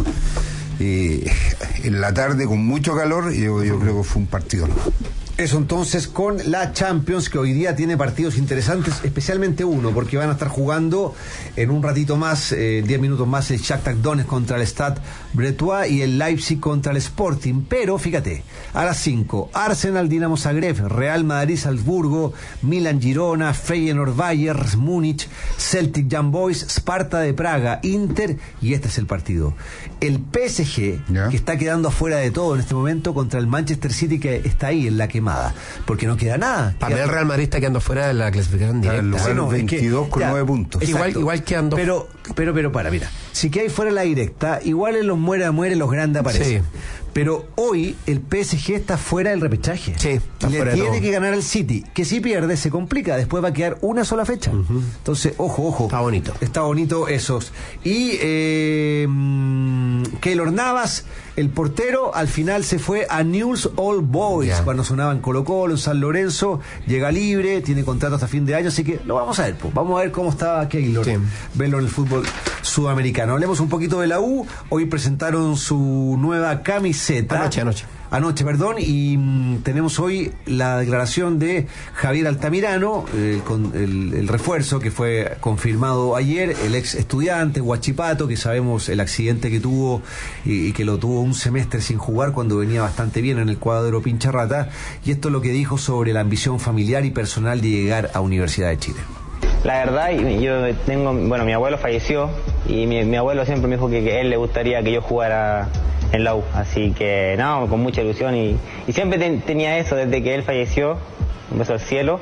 eh, en la tarde con mucho calor, yo, yo creo que fue un partido, ¿no? Eso entonces con la Champions, que hoy día tiene partidos interesantes, especialmente uno, porque van a estar jugando en un ratito más, eh, diez minutos más, el Shakhtar Donetsk contra el Stade Bretois y el Leipzig contra el Sporting. Pero fíjate, a las cinco, Arsenal Dinamo Zagreb, Real Madrid Salzburgo, Milan Girona, Feyenoord Bayern Múnich, Celtic Young Boys, Sparta de Praga, Inter, y este es el partido. El P S G, yeah. que está quedando afuera de todo en este momento, contra el Manchester City, que está ahí en la que porque no queda nada. Para mí el Real Madrid está quedando fuera de la clasificación directa. El lugar sí, no, veintidós es que, con ya, nueve puntos. Igual, igual quedando. Pero, pero, pero para, mira. si que hay fuera la directa, igual en los muere a muere los grandes aparecen. Sí. Pero hoy el P S G está fuera del repechaje. Sí, está Le fuera de tiene todo. que ganar al City, que si pierde se complica, después va a quedar una sola fecha. Uh-huh. Entonces, ojo, ojo. Está bonito. Está bonito esos. Y eh, Keylor Navas, el portero, al final se fue a Newell's Old Boys, yeah. cuando sonaban Colo Colo, en San Lorenzo, llega libre, tiene contrato hasta fin de año, así que lo vamos a ver, pues. Vamos a ver cómo está Keylor, sí. verlo en el fútbol sudamericano. Hablemos un poquito de la U. Hoy presentaron su nueva camiseta. Anoche, anoche. Anoche, perdón, y mmm, tenemos hoy la declaración de Javier Altamirano, eh, con el, el refuerzo que fue confirmado ayer, el ex estudiante, Huachipato, que sabemos el accidente que tuvo y, y que lo tuvo un semestre sin jugar cuando venía bastante bien en el cuadro Pincharrata, y esto es lo que dijo sobre la ambición familiar y personal de llegar a Universidad de Chile. La verdad, yo tengo, bueno, mi abuelo falleció y mi, mi abuelo siempre me dijo que, que a él le gustaría que yo jugara en la U, así que no, con mucha ilusión y, y siempre ten, tenía eso desde que él falleció, un beso al cielo,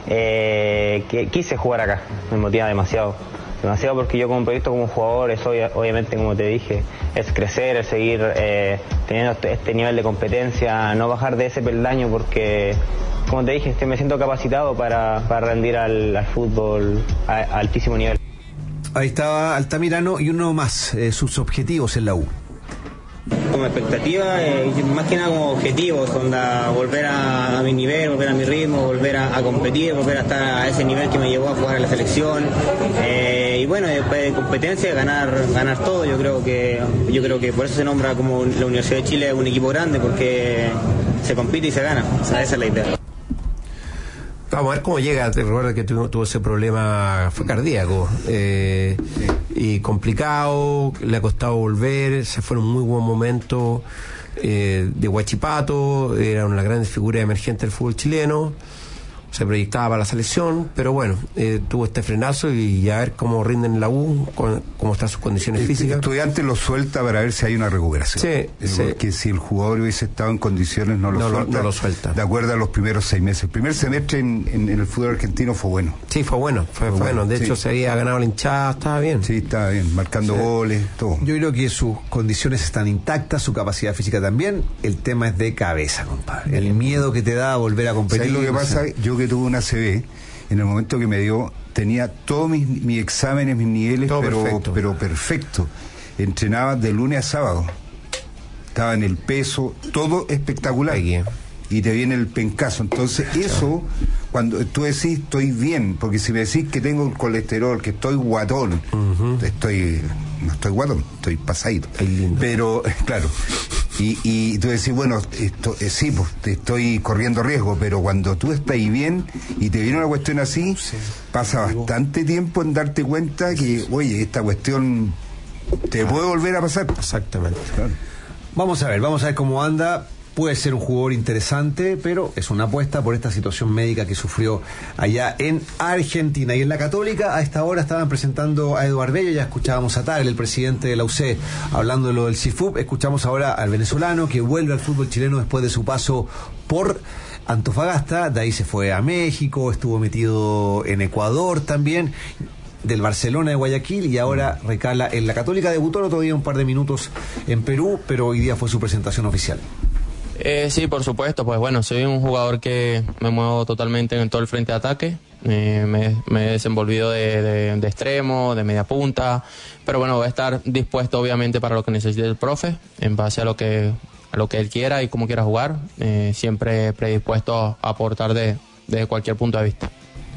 eh, que quise jugar acá, me motiva demasiado, demasiado porque yo como proyecto, como jugador, es obvia, obviamente como te dije, es crecer, es seguir eh, teniendo este nivel de competencia, no bajar de ese peldaño porque, como te dije, me siento capacitado para, para rendir al, al fútbol a, a altísimo nivel. Ahí estaba Altamirano y uno más, eh, sus objetivos en la U. Como expectativa, eh, más que nada como objetivos, onda, volver a, a mi nivel, volver a mi ritmo, volver a, a competir, volver a estar a ese nivel que me llevó a jugar en la selección. Eh, y bueno, después de competencia, ganar ganar todo. Yo creo que yo creo que por eso se nombra como la Universidad de Chile un equipo grande, porque se compite y se gana. O sea, esa es la idea. Vamos a ver cómo llega. Te recuerdo que tuvo, tuvo ese problema, fue cardíaco eh, sí. y complicado, le ha costado volver, se fue en un muy buen momento eh, de Huachipato, era una gran figura emergente del fútbol chileno, se proyectaba para la selección, pero bueno, eh, tuvo este frenazo y a ver cómo rinden en la U, con, cómo están sus condiciones el físicas. El estudiante lo suelta para ver si hay una recuperación. Sí, sí. Porque si el jugador hubiese estado en condiciones no lo, no, suelta, no lo suelta. De acuerdo a los primeros seis meses. El primer semestre en, en, en el fútbol argentino fue bueno. Sí, fue bueno, fue, fue bueno. bueno. De sí. hecho, se había ganado la hinchada, estaba bien. Sí, estaba bien, marcando sí. goles, todo. Yo creo que sus condiciones están intactas, su capacidad física también. El tema es de cabeza, compadre. El miedo que te da a volver a competir. ¿Sabes lo que no pasa? sé. Yo que tuve una C B, en el momento que me dio, tenía todos mis, mis exámenes, mis niveles, todo pero perfecto. pero perfecto. Entrenaba de lunes a sábado. Estaba en el peso, todo espectacular. Aquí. Y te viene el pencazo. Entonces, eso, cuando tú decís estoy bien, porque si me decís que tengo el colesterol, que estoy guatón, uh-huh. estoy, no estoy guatón, estoy pasadito. Pero, claro. Y, y tú decís, bueno, esto, eh, sí, pues te estoy corriendo riesgo, pero cuando tú estás bien y te viene una cuestión así, sí. pasa bastante tiempo en darte cuenta que, oye, esta cuestión te ah, puede volver a pasar. Exactamente. Claro. Vamos a ver, vamos a ver cómo anda. Puede ser un jugador interesante, pero es una apuesta por esta situación médica que sufrió allá en Argentina. Y en la Católica, a esta hora estaban presentando a Eduardo Bello, ya escuchábamos a Tal, el presidente de la U C, hablando de lo del C I F U P. Escuchamos ahora al venezolano que vuelve al fútbol chileno después de su paso por Antofagasta, de ahí se fue a México, estuvo metido en Ecuador también, del Barcelona de Guayaquil, y ahora recala en la Católica. Debutó el otro día un par de minutos en Perú, pero hoy día fue su presentación oficial. Eh, sí, por supuesto, pues bueno, soy un jugador que me muevo totalmente en todo el frente de ataque, eh, me, me he desenvolvido de, de, de extremo, de media punta, pero bueno, voy a estar dispuesto obviamente para lo que necesite el profe, en base a lo que, a lo que él quiera y cómo quiera jugar, eh, siempre predispuesto a aportar de, de cualquier punto de vista.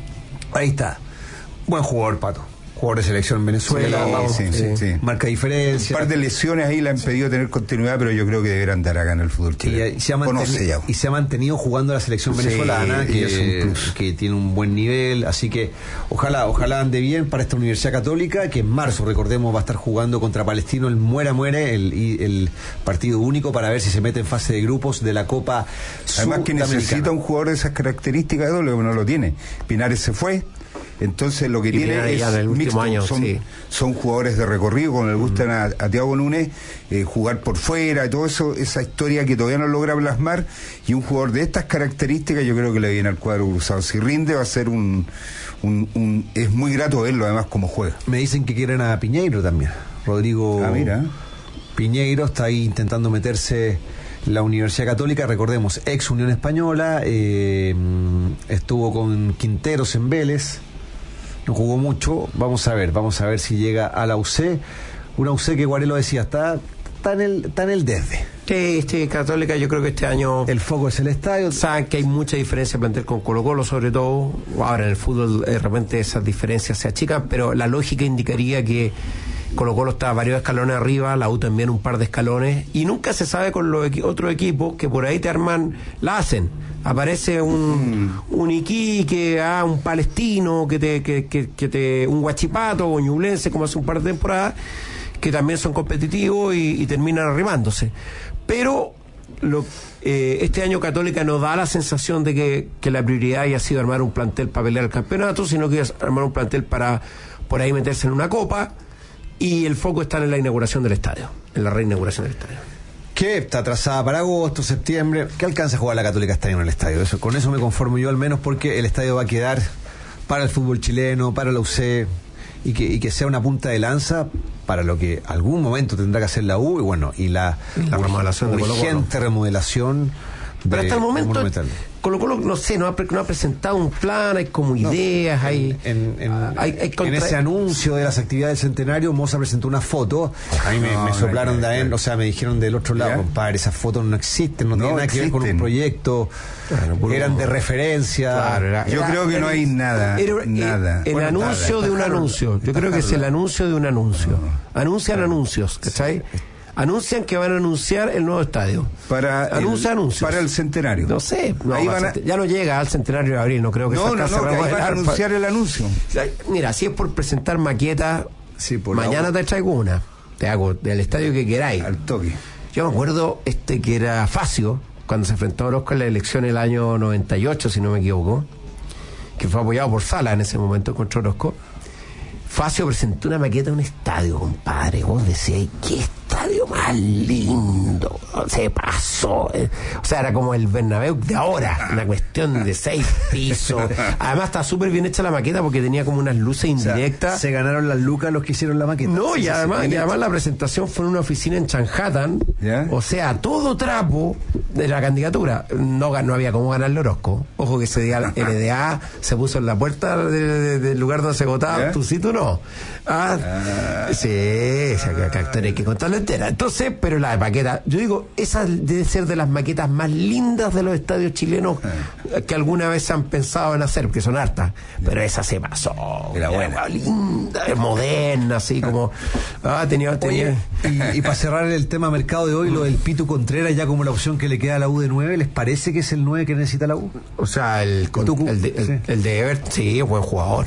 Ahí está, buen jugador, Pato. Jugador de selección en Venezuela, sí, vamos, sí, sí, eh, sí. marca diferencia. Un par de lesiones ahí le han pedido tener continuidad, pero yo creo que deberán dar acá en el fútbol chileno. Y, y, se ha mantenido, y se ha mantenido jugando la selección venezolana, sí, que, que tiene un buen nivel, así que ojalá, ojalá ande bien para esta Universidad Católica, que en marzo, recordemos, va a estar jugando contra Palestino el muera muere, el, el partido único para ver si se mete en fase de grupos de la Copa Además que necesita un jugador de esas características, de doble, que no lo tiene. Pinares se fue. Entonces lo que y tiene es el mixto, año, son, sí. son jugadores de recorrido, como le gustan a, a Thiago Núñez, eh, jugar por fuera, todo eso, esa historia que todavía no logra plasmar, y un jugador de estas características yo creo que le viene al cuadro cruzado. Si rinde va a ser un, un, un es muy grato verlo además como juega. Me dicen que quieren a Piñeiro también. Rodrigo ah, mira. Piñeiro está ahí intentando meterse la Universidad Católica, recordemos, ex Unión Española, eh, estuvo con Quinteros en Vélez, no jugó mucho, vamos a ver, vamos a ver si llega a la U C, una U C que Guarelo decía, está, está en el, está en el desde. Sí, este, Católica, yo creo que este año el foco es el estadio. Saben que hay mucha diferencia plantel con Colo Colo, sobre todo. Ahora en el fútbol de repente esas diferencias se achican, pero la lógica indicaría que Colo Colo está varios escalones arriba, la U también un par de escalones, y nunca se sabe con los equi- otros equipos que por ahí te arman, la hacen. Aparece un, mm. un Iquique, ah, un palestino, que te, que, que, que te, un Huachipato o Ñublense, como hace un par de temporadas, que también son competitivos y, y terminan arrimándose. Pero lo, eh, este año Católica no da la sensación de que, que la prioridad haya sido armar un plantel para pelear el campeonato, sino que es armar un plantel para por ahí meterse en una copa, y el foco está en la inauguración del estadio, en la reinauguración del estadio. Que está atrasada para agosto, septiembre. ¿Qué alcanza a jugar la Católica este año en el estadio? Eso, con eso me conformo yo al menos, porque el estadio va a quedar para el fútbol chileno, para la U C, y que, y que sea una punta de lanza para lo que algún momento tendrá que hacer la U, y bueno, y la, la remodelación de Colo Colo. Urgente remodelación. Pero de, hasta el momento Colo Colo, no sé, no ha, no ha presentado un plan, hay como ideas, no, hay, en, en, hay, hay contra... en ese anuncio de las actividades del centenario, Moza presentó una foto, a mí me, no, me soplaron no, de ahí, o sea, me dijeron del otro lado, ¿ya? Compadre, esas fotos no existen, no, no tienen nada existen. que ver con un proyecto, claro, por eran de referencia. Claro, era, yo era, creo que era, no hay nada, era, nada. El bueno, anuncio nada, de un anuncio, yo creo que es el anuncio de un anuncio, no, anuncian claro. anuncios, ¿cachai? Anuncian que van a anunciar el nuevo estadio. Para Anuncia el, anuncios. Para el centenario. No sé. No, ahí van a... Ya no llega al centenario de abril, no creo que no, no, no, que ahí van a anunciar el anuncio. Mira, si es por presentar maquetas, sí, por mañana te traigo una. Te hago del estadio que queráis. Al toque. Yo me acuerdo este que era Facio, cuando se enfrentó a Orozco en la elección el año noventa y ocho, si no me equivoco, que fue apoyado por Sala en ese momento contra Orozco. Facio presentó una maqueta de un estadio, compadre. Vos decías, ¿qué estadio más lindo? Se pasó. O sea, era como el Bernabéu de ahora. Una cuestión de seis pisos. Además, está súper bien hecha la maqueta porque tenía como unas luces indirectas. O sea, se ganaron las lucas los que hicieron la maqueta. No, y además, y además la presentación fue en una oficina en Manhattan. ¿Ya? O sea, todo trapo de la candidatura. No, no había cómo ganar el Orozco. Ojo que ese día el L D A se puso en la puerta de, de, del lugar donde se votaba. Tú sí, tú no. Ah, ah, sí, o sea, que acá hay que contarlo entera. Entonces, pero la maqueta, yo digo, esa debe ser de las maquetas más lindas de los estadios chilenos ah. que alguna vez se han pensado en hacer, porque son hartas, pero esa se pasó. Era buena. Era linda, moderna, así como. Ah, tenía. tenía... Oye, y, y para cerrar el tema mercado de hoy, lo del Pitu Contreras, ya como la opción que le queda a la U de nueve, ¿les parece que es el nueve que necesita la U? O sea, el, el, el, de, el, sí. el de Everton, sí, es buen jugador.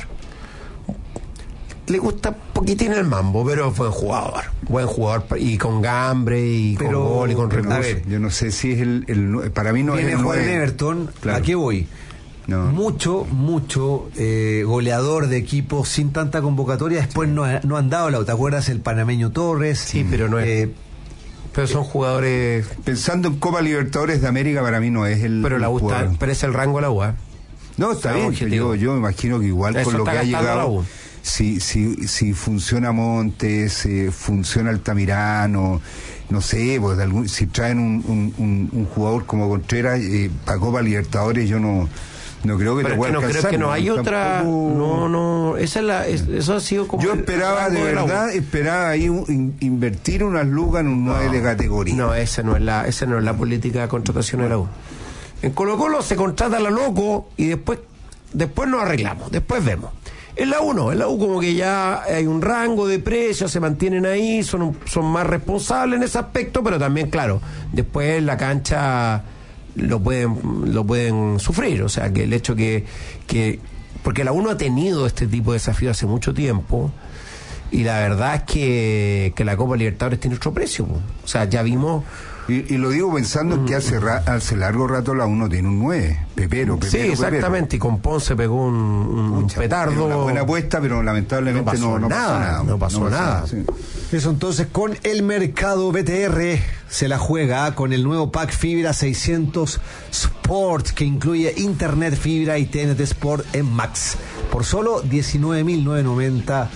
Le gusta poquitín el mambo, pero fue un jugador. Buen jugador, y con gambre, y pero, con gol, y con recursos. A ver, yo no sé si es el... el para mí no viene es el jugar en Everton, claro. ¿A qué voy? No. Mucho, mucho eh, goleador de equipos sin tanta convocatoria, después sí. no, no han dado la... ¿Te acuerdas? El panameño Torres. Sí, pero no es... Eh, pero son jugadores... Pensando en Copa Libertadores de América, para mí no es el... Pero la U está, pero es el rango de la U, ¿eh? No, está bien, yo, yo me imagino que igual eso con lo que ha llegado... Si, si, si funciona Montes, eh, funciona Altamirano, no sé, pues, de algún, si traen un, un, un, un jugador como Contreras eh, para Copa Libertadores, yo no no creo que pero lo pueda no alcanzar. Creo que no hay tampoco... otra, no, no, esa es la, es, eso ha sido como. Yo esperaba, de verdad, esperaba ahí un, in, invertir unas lucas en un nueve no, de categoría. No, esa no es la, esa no es la política de contratación de la U. En Colo Colo se contrata a la loco y después, después nos arreglamos, después vemos. En la U no, en la U como que ya hay un rango de precios, se mantienen ahí, son, son más responsables en ese aspecto, pero también, claro, después en la cancha lo pueden lo pueden sufrir, o sea, que el hecho que, que porque la U no ha tenido este tipo de desafío hace mucho tiempo, y la verdad es que, que la Copa Libertadores tiene otro precio, o sea, ya vimos... Y, y lo digo pensando mm. que hace, ra, hace largo rato la uno tiene un nueve, Pepero, Pepero. Sí, exactamente, Pepero. Y con Ponce pegó un, un Mucha, petardo. Una buena apuesta, pero lamentablemente no pasó, no, no nada, pasó nada. No pasó no nada. nada. Sí. Eso entonces con el mercado B T R se la juega con el nuevo pack Fibra seiscientos Sport, que incluye Internet Fibra y T N T Sport en Max. Por solo diecinueve mil novecientos noventa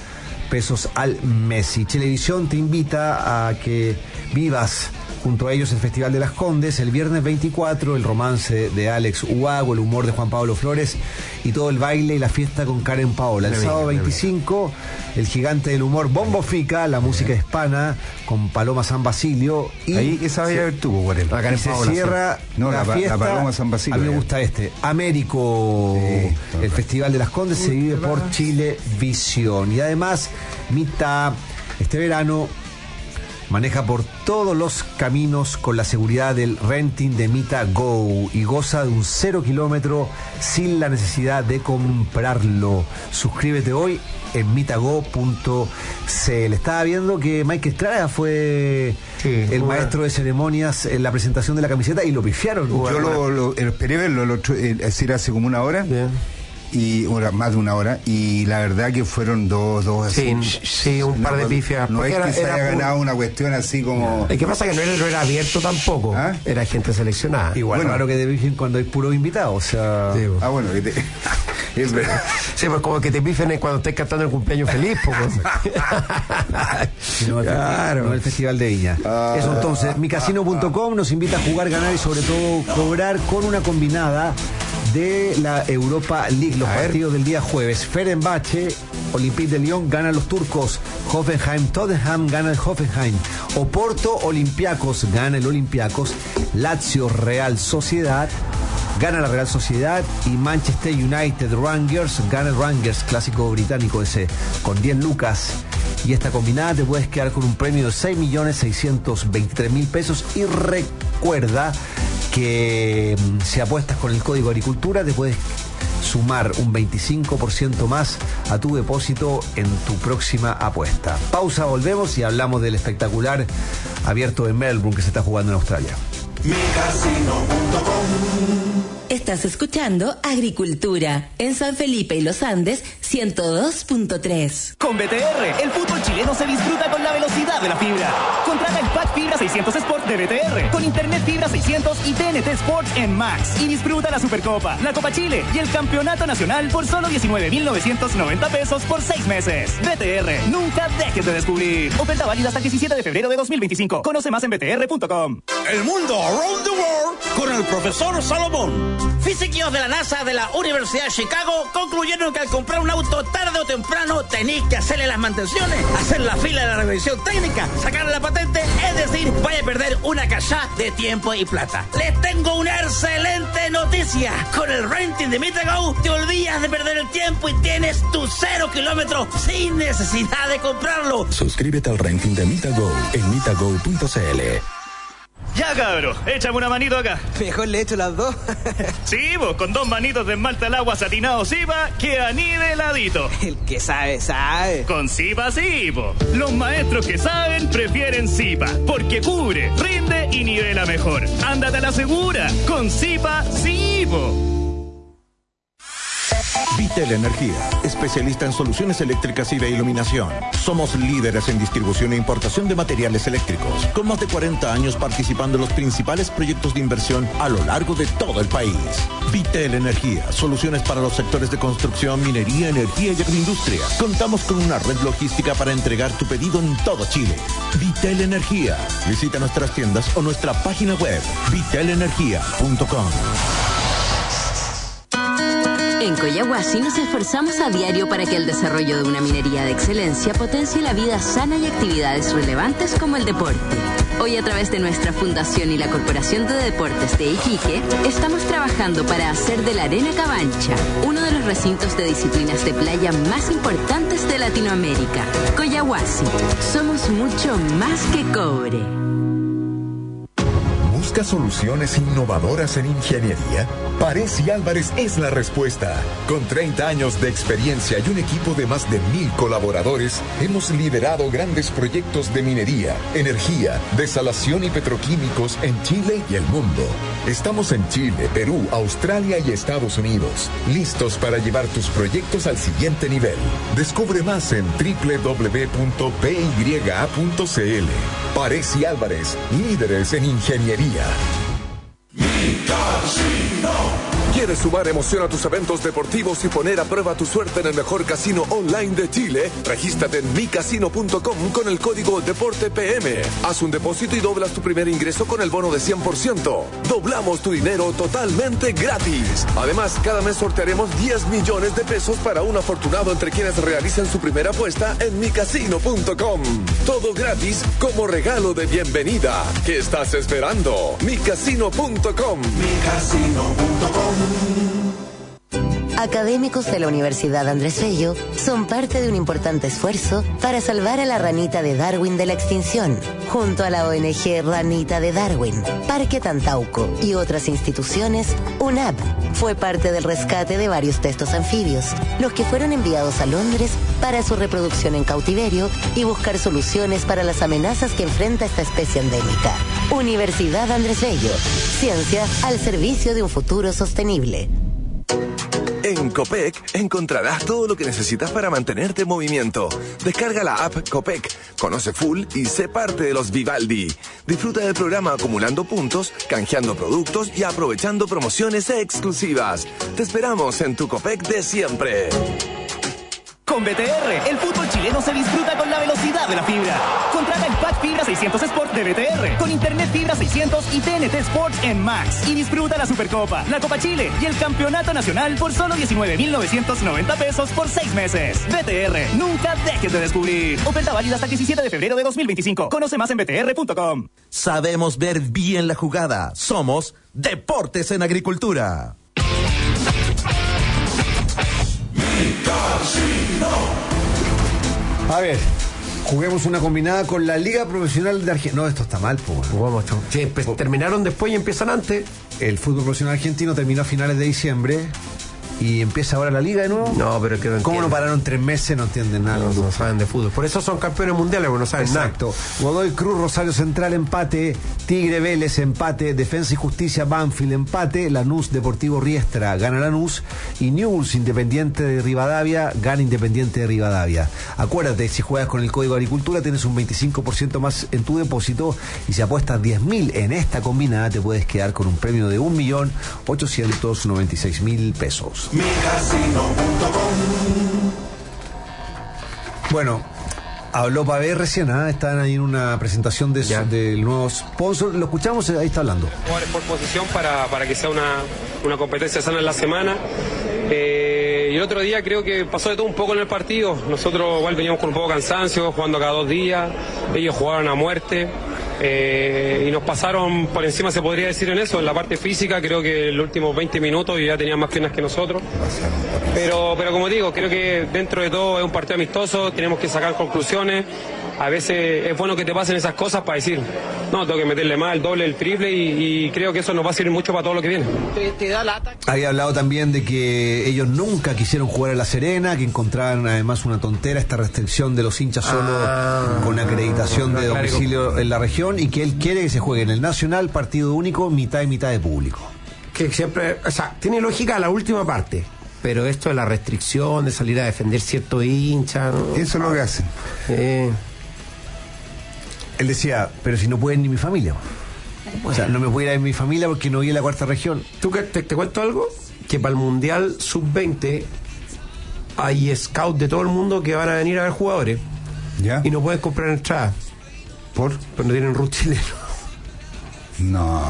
pesos al Messi. Chilevisión te invita a que vivas junto a ellos el Festival de las Condes, el viernes veinticuatro, el romance de Alex Ubago, el humor de Juan Pablo Flores y todo el baile y la fiesta con Karen Paola. El sábado veinticinco, el gigante del humor Bombo Fica, la música hispana con Paloma San Basilio. Y ahí esa vaya a ver tú, Guarel. Y se cierra no, la, la fiesta. La Paloma San Basilio. A mí me gusta este. Américo, sí, el Festival de las Condes se vive por Chilevisión. Y además, Mita, este verano maneja por todos los caminos con la seguridad del renting de Mita Go y goza de un cero kilómetro sin la necesidad de comprarlo. Suscríbete hoy en mitago punto c l. Estaba viendo que Mike Estrada fue sí, el bueno. maestro de ceremonias en la presentación de la camiseta y lo pifiaron. Yo bueno. lo, lo esperé verlo, lo, es decir, hace como una hora. Bien. Y bueno, más de una hora, y la verdad que fueron dos, dos sí, así, sí, un par de pifias. No es que era, se era haya puro... ganado una cuestión así como. Es que pasa que no era, no era abierto tampoco, ¿ah? Era gente seleccionada. Igual, bueno, claro que te pifen cuando hay puros invitados, o sea. Sí, ah, bueno, que te... es verdad. Sí, pues como que te pifen cuando estés cantando el cumpleaños feliz, pues. no, claro. No el Festival de Viña. Ah, Eso entonces, mi casino punto com nos invita a jugar, ganar y sobre todo cobrar con una combinada de la Europa League, los a partidos ver. del día jueves. Fenerbahce, Olympique de Lyon, ganan los turcos. Hoffenheim, Tottenham, gana el Hoffenheim. Oporto, Olympiacos, gana el Olympiacos. Lazio, Real Sociedad, gana la Real Sociedad. Y Manchester United, Rangers, gana el Rangers, clásico británico ese, con diez lucas. Y esta combinada te puedes quedar con un premio de seis millones seiscientos veintitrés mil pesos. Y recuerda que si apuestas con el código Agricultura te puedes sumar un veinticinco por ciento más a tu depósito en tu próxima apuesta. Pausa, volvemos y hablamos del espectacular abierto de Melbourne que se está jugando en Australia. mi casino punto com. Estás escuchando Agricultura en San Felipe y Los Andes ciento dos punto tres. Con B T R, el fútbol chileno se disfruta con la velocidad de la fibra. Contrata el pack Fibra seiscientos Sport de B T R con Internet Fibra seiscientos y T N T Sports en Max y disfruta la Supercopa, la Copa Chile y el Campeonato Nacional por solo diecinueve mil novecientos noventa pesos por seis meses. B T R, nunca dejes de descubrir. Oferta válida hasta el diecisiete de febrero de dos mil veinticinco. Conoce más en b t r punto com. El mundo around the world con el profesor Salomón. Físicos de la NASA de la Universidad de Chicago concluyeron que al comprar un auto tarde o temprano tenéis que hacerle las mantenciones, hacer la fila de la revisión técnica, sacarle la patente, es decir, vaya a perder una cachá de tiempo y plata. Les tengo una excelente noticia. Con el renting de MitaGo te olvidas de perder el tiempo y tienes tu cero kilómetros sin necesidad de comprarlo. Suscríbete al renting de MitaGo en mitago punto c l. Ya, cabro, échame una manito acá. Mejor le echo las dos. Sí, vos, con dos manitos de esmalte al agua satinado Zipa, queda niveladito. El que sabe, sabe. Con Zipa sí, po. Los maestros que saben prefieren Zipa, porque cubre, rinde y nivela mejor. Ándate a la segura, con Zipa sí, po. Vitel Energía, especialista en soluciones eléctricas y de iluminación. Somos líderes en distribución e importación de materiales eléctricos, con más de cuarenta años participando en los principales proyectos de inversión a lo largo de todo el país. Vitel Energía, soluciones para los sectores de construcción, minería, energía y agroindustria. Contamos con una red logística para entregar tu pedido en todo Chile. Vitel Energía. Visita nuestras tiendas o nuestra página web, vitel energía punto com. En Coyahuasi nos esforzamos a diario para que el desarrollo de una minería de excelencia potencie la vida sana y actividades relevantes como el deporte. Hoy, a través de nuestra fundación y la Corporación de Deportes de Iquique, estamos trabajando para hacer de la Arena Cabancha uno de los recintos de disciplinas de playa más importantes de Latinoamérica. Coyahuasi, somos mucho más que cobre. ¿Busca soluciones innovadoras en ingeniería? Paresi Álvarez es la respuesta. Con treinta años de experiencia y un equipo de más de mil colaboradores, hemos liderado grandes proyectos de minería, energía, desalación y petroquímicos en Chile y el mundo. Estamos en Chile, Perú, Australia y Estados Unidos, listos para llevar tus proyectos al siguiente nivel. Descubre más en doble u doble u doble u punto p y a punto c l. Paresi Álvarez, líderes en ingeniería. Mi casino, ¿Quieres sumar emoción a tus eventos deportivos y poner a prueba tu suerte en el mejor casino online de Chile? Regístrate en mi casino punto com con el código DEPORTEPM. Haz un depósito y doblas tu primer ingreso con el bono de cien por ciento. Doblamos tu dinero totalmente gratis. Además, cada mes sortearemos diez millones de pesos para un afortunado entre quienes realicen su primera apuesta en mi casino punto com. Todo gratis como regalo de bienvenida. ¿Qué estás esperando? mi casino punto com. mi casino punto com. Académicos de la Universidad Andrés Bello son parte de un importante esfuerzo para salvar a la ranita de Darwin de la extinción, junto a la O N G Ranita de Darwin, Parque Tantauco y otras instituciones. UNAP fue parte del rescate de varios textos anfibios, los que fueron enviados a Londres para su reproducción en cautiverio y buscar soluciones para las amenazas que enfrenta esta especie endémica. Universidad Andrés Bello, ciencia al servicio de un futuro sostenible. En Copec encontrarás todo lo que necesitas para mantenerte en movimiento. Descarga la app Copec, conoce full y sé parte de los Vivaldi. Disfruta del programa acumulando puntos, canjeando productos y aprovechando promociones exclusivas. Te esperamos en tu Copec de siempre. Con B T R, el fútbol chileno se disfruta con la velocidad de la fibra. Contrata el pack Fibra seiscientos Sport de B T R con Internet Fibra seiscientos y T N T Sports en Max y disfruta la Supercopa, la Copa Chile y el Campeonato Nacional por solo diecinueve mil novecientos noventa pesos por seis meses. B T R, nunca dejes de descubrir. Oferta válida hasta el diecisiete de febrero de dos mil veinticinco. Conoce más en b t r punto com. Sabemos ver bien la jugada. Somos Deportes en Agricultura. A ver, juguemos una combinada con la Liga Profesional de Argentina. No, esto está mal, pues. Jugamos esto. Sí, pues, terminaron después y empiezan antes. El fútbol profesional argentino terminó a finales de diciembre y empieza ahora la liga de nuevo. No, pero es que no ¿Cómo entienden. no pararon tres meses? No entienden nada. No, no saben de fútbol. Por eso son campeones mundiales, porque no saben Exacto. nada. Exacto. Godoy Cruz, Rosario Central, empate. Tigre Vélez, empate. Defensa y Justicia, Banfield, empate. Lanús, Deportivo Riestra, gana Lanús. Y Newell's, Independiente de Rivadavia, gana Independiente de Rivadavia. Acuérdate, si juegas con el código Agricultura tienes un veinticinco por ciento más en tu depósito y si apuestas diez mil en esta combinada te puedes quedar con un premio de un millón ochocientos noventa y seis mil pesos. mi casino punto com. Bueno, habló Pavé recién, ¿eh? Están ahí en una presentación de, del nuevo sponsor. Lo escuchamos, ahí está hablando. Jugadores por posición para, para que sea una, una competencia sana en la semana. Eh, y el otro día creo que pasó de todo un poco en el partido. Nosotros igual veníamos con un poco de cansancio, jugando cada dos días. Ellos jugaron a muerte. Eh, y nos pasaron por encima, se podría decir, en eso, en la parte física. Creo que en los últimos veinte minutos ya tenían más piernas que nosotros, pero, pero como digo, creo que dentro de todo es un partido amistoso, tenemos que sacar conclusiones. A veces es bueno que te pasen esas cosas para decir, no, tengo que meterle más, el doble, el triple, y, y creo que eso nos va a servir mucho para todo lo que viene. Te, te da lata. Había hablado también de que ellos nunca quisieron jugar a La Serena, que encontraban además una tontera esta restricción de los hinchas solo ah, con acreditación de claro, domicilio en la región, y que él quiere que se juegue en el Nacional, partido único, mitad y mitad de público. Que siempre, o sea, tiene lógica la última parte, pero esto de la restricción, de salir a defender cierto hincha, ¿no? Eso es lo que hacen. Eh. Él decía, pero si no pueden ni mi familia. O sea, no me puedo ir a mi familia porque no vi en la cuarta región. ¿Tú que te, te cuento algo? Que para el Mundial sub veinte hay scouts de todo el mundo que van a venir a ver jugadores. ¿Ya? Y no pueden comprar entradas. ¿Por? Pero no tienen root chileno. No.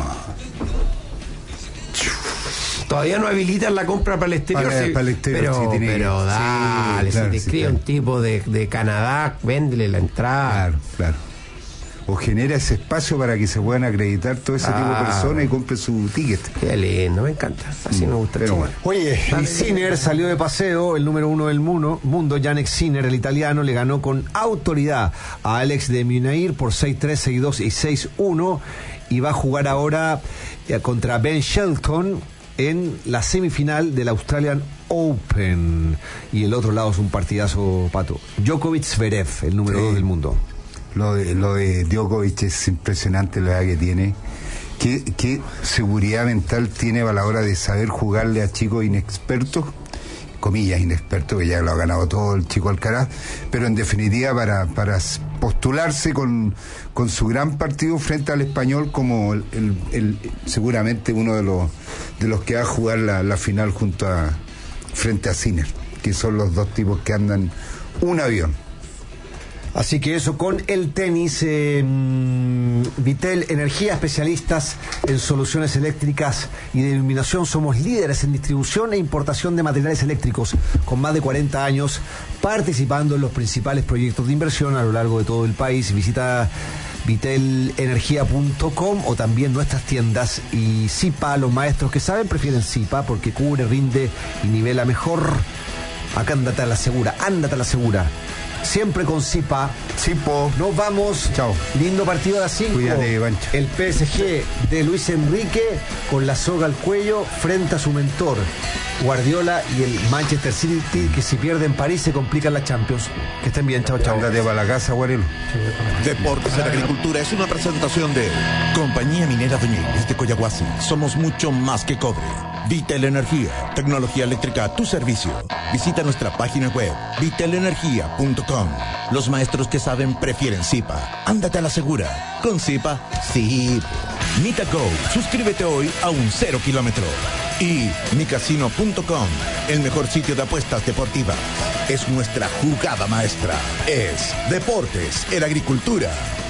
Todavía no habilitan la compra para el exterior. Para, sí, para el exterior, pero, sí, tiene pero que... dale, sí, claro, si te sí, escribe claro. un tipo de, de Canadá, véndele la entrada. Claro, claro. O genera ese espacio para que se puedan acreditar todo ese ah, tipo de personas y compren su ticket. Qué lindo, me encanta. Así mm, me gusta. Pero bueno. Oye, el Sinner salió de paseo, el número uno del mundo, mundo Yannick Sinner, el italiano, le ganó con autoridad a Alex de Minaur por seis tres, seis dos y seis uno y va a jugar ahora eh, contra Ben Shelton en la semifinal del Australian Open. Y el otro lado es un partidazo, Pato. Djokovic Zverev, el número dos sí. del mundo. Lo de, lo de Djokovic es impresionante la edad que tiene. ¿Qué, qué seguridad mental tiene a la hora de saber jugarle a chicos inexpertos? Comillas, inexpertos, que ya lo ha ganado todo el chico Alcaraz. Pero en definitiva, para, para postularse con, con su gran partido frente al Español como el, el, el, seguramente uno de los de los que va a jugar la, la final junto a frente a Sinner, que son los dos tipos que andan un avión. Así que eso con el tenis. eh, Vitel Energía, especialistas en soluciones eléctricas y de iluminación. Somos líderes en distribución e importación de materiales eléctricos, con más de cuarenta años participando en los principales proyectos de inversión a lo largo de todo el país. Visita vitel energía punto com o también nuestras tiendas. Y Zipa, los maestros que saben prefieren Zipa porque cubre, rinde y nivela mejor. Acá ándate a la segura, ándate a la segura. Siempre con Zipa. Zipo. Nos vamos. Chao. Lindo partido a las cinco. Cuídate, Pancho. El P S G de Luis Enrique con la soga al cuello frente a su mentor Guardiola, y el Manchester City, que si pierde en París se complica la Champions. Que estén bien. Chao, chao. Ándate para la casa, Guarelo. Deportes en Agricultura es una presentación de Compañía Minera Doñil de Coyahuasi. Somos mucho más que cobre. Vitel Energía, tecnología eléctrica a tu servicio. Visita nuestra página web vitel energía punto com. Los maestros que saben prefieren Zipa. Ándate a la segura. Con Zipa, sí. MitaGo, suscríbete hoy a un cero kilómetro. Y mi casino punto com, el mejor sitio de apuestas deportivas. Es nuestra jugada maestra. Es Deportes en Agricultura.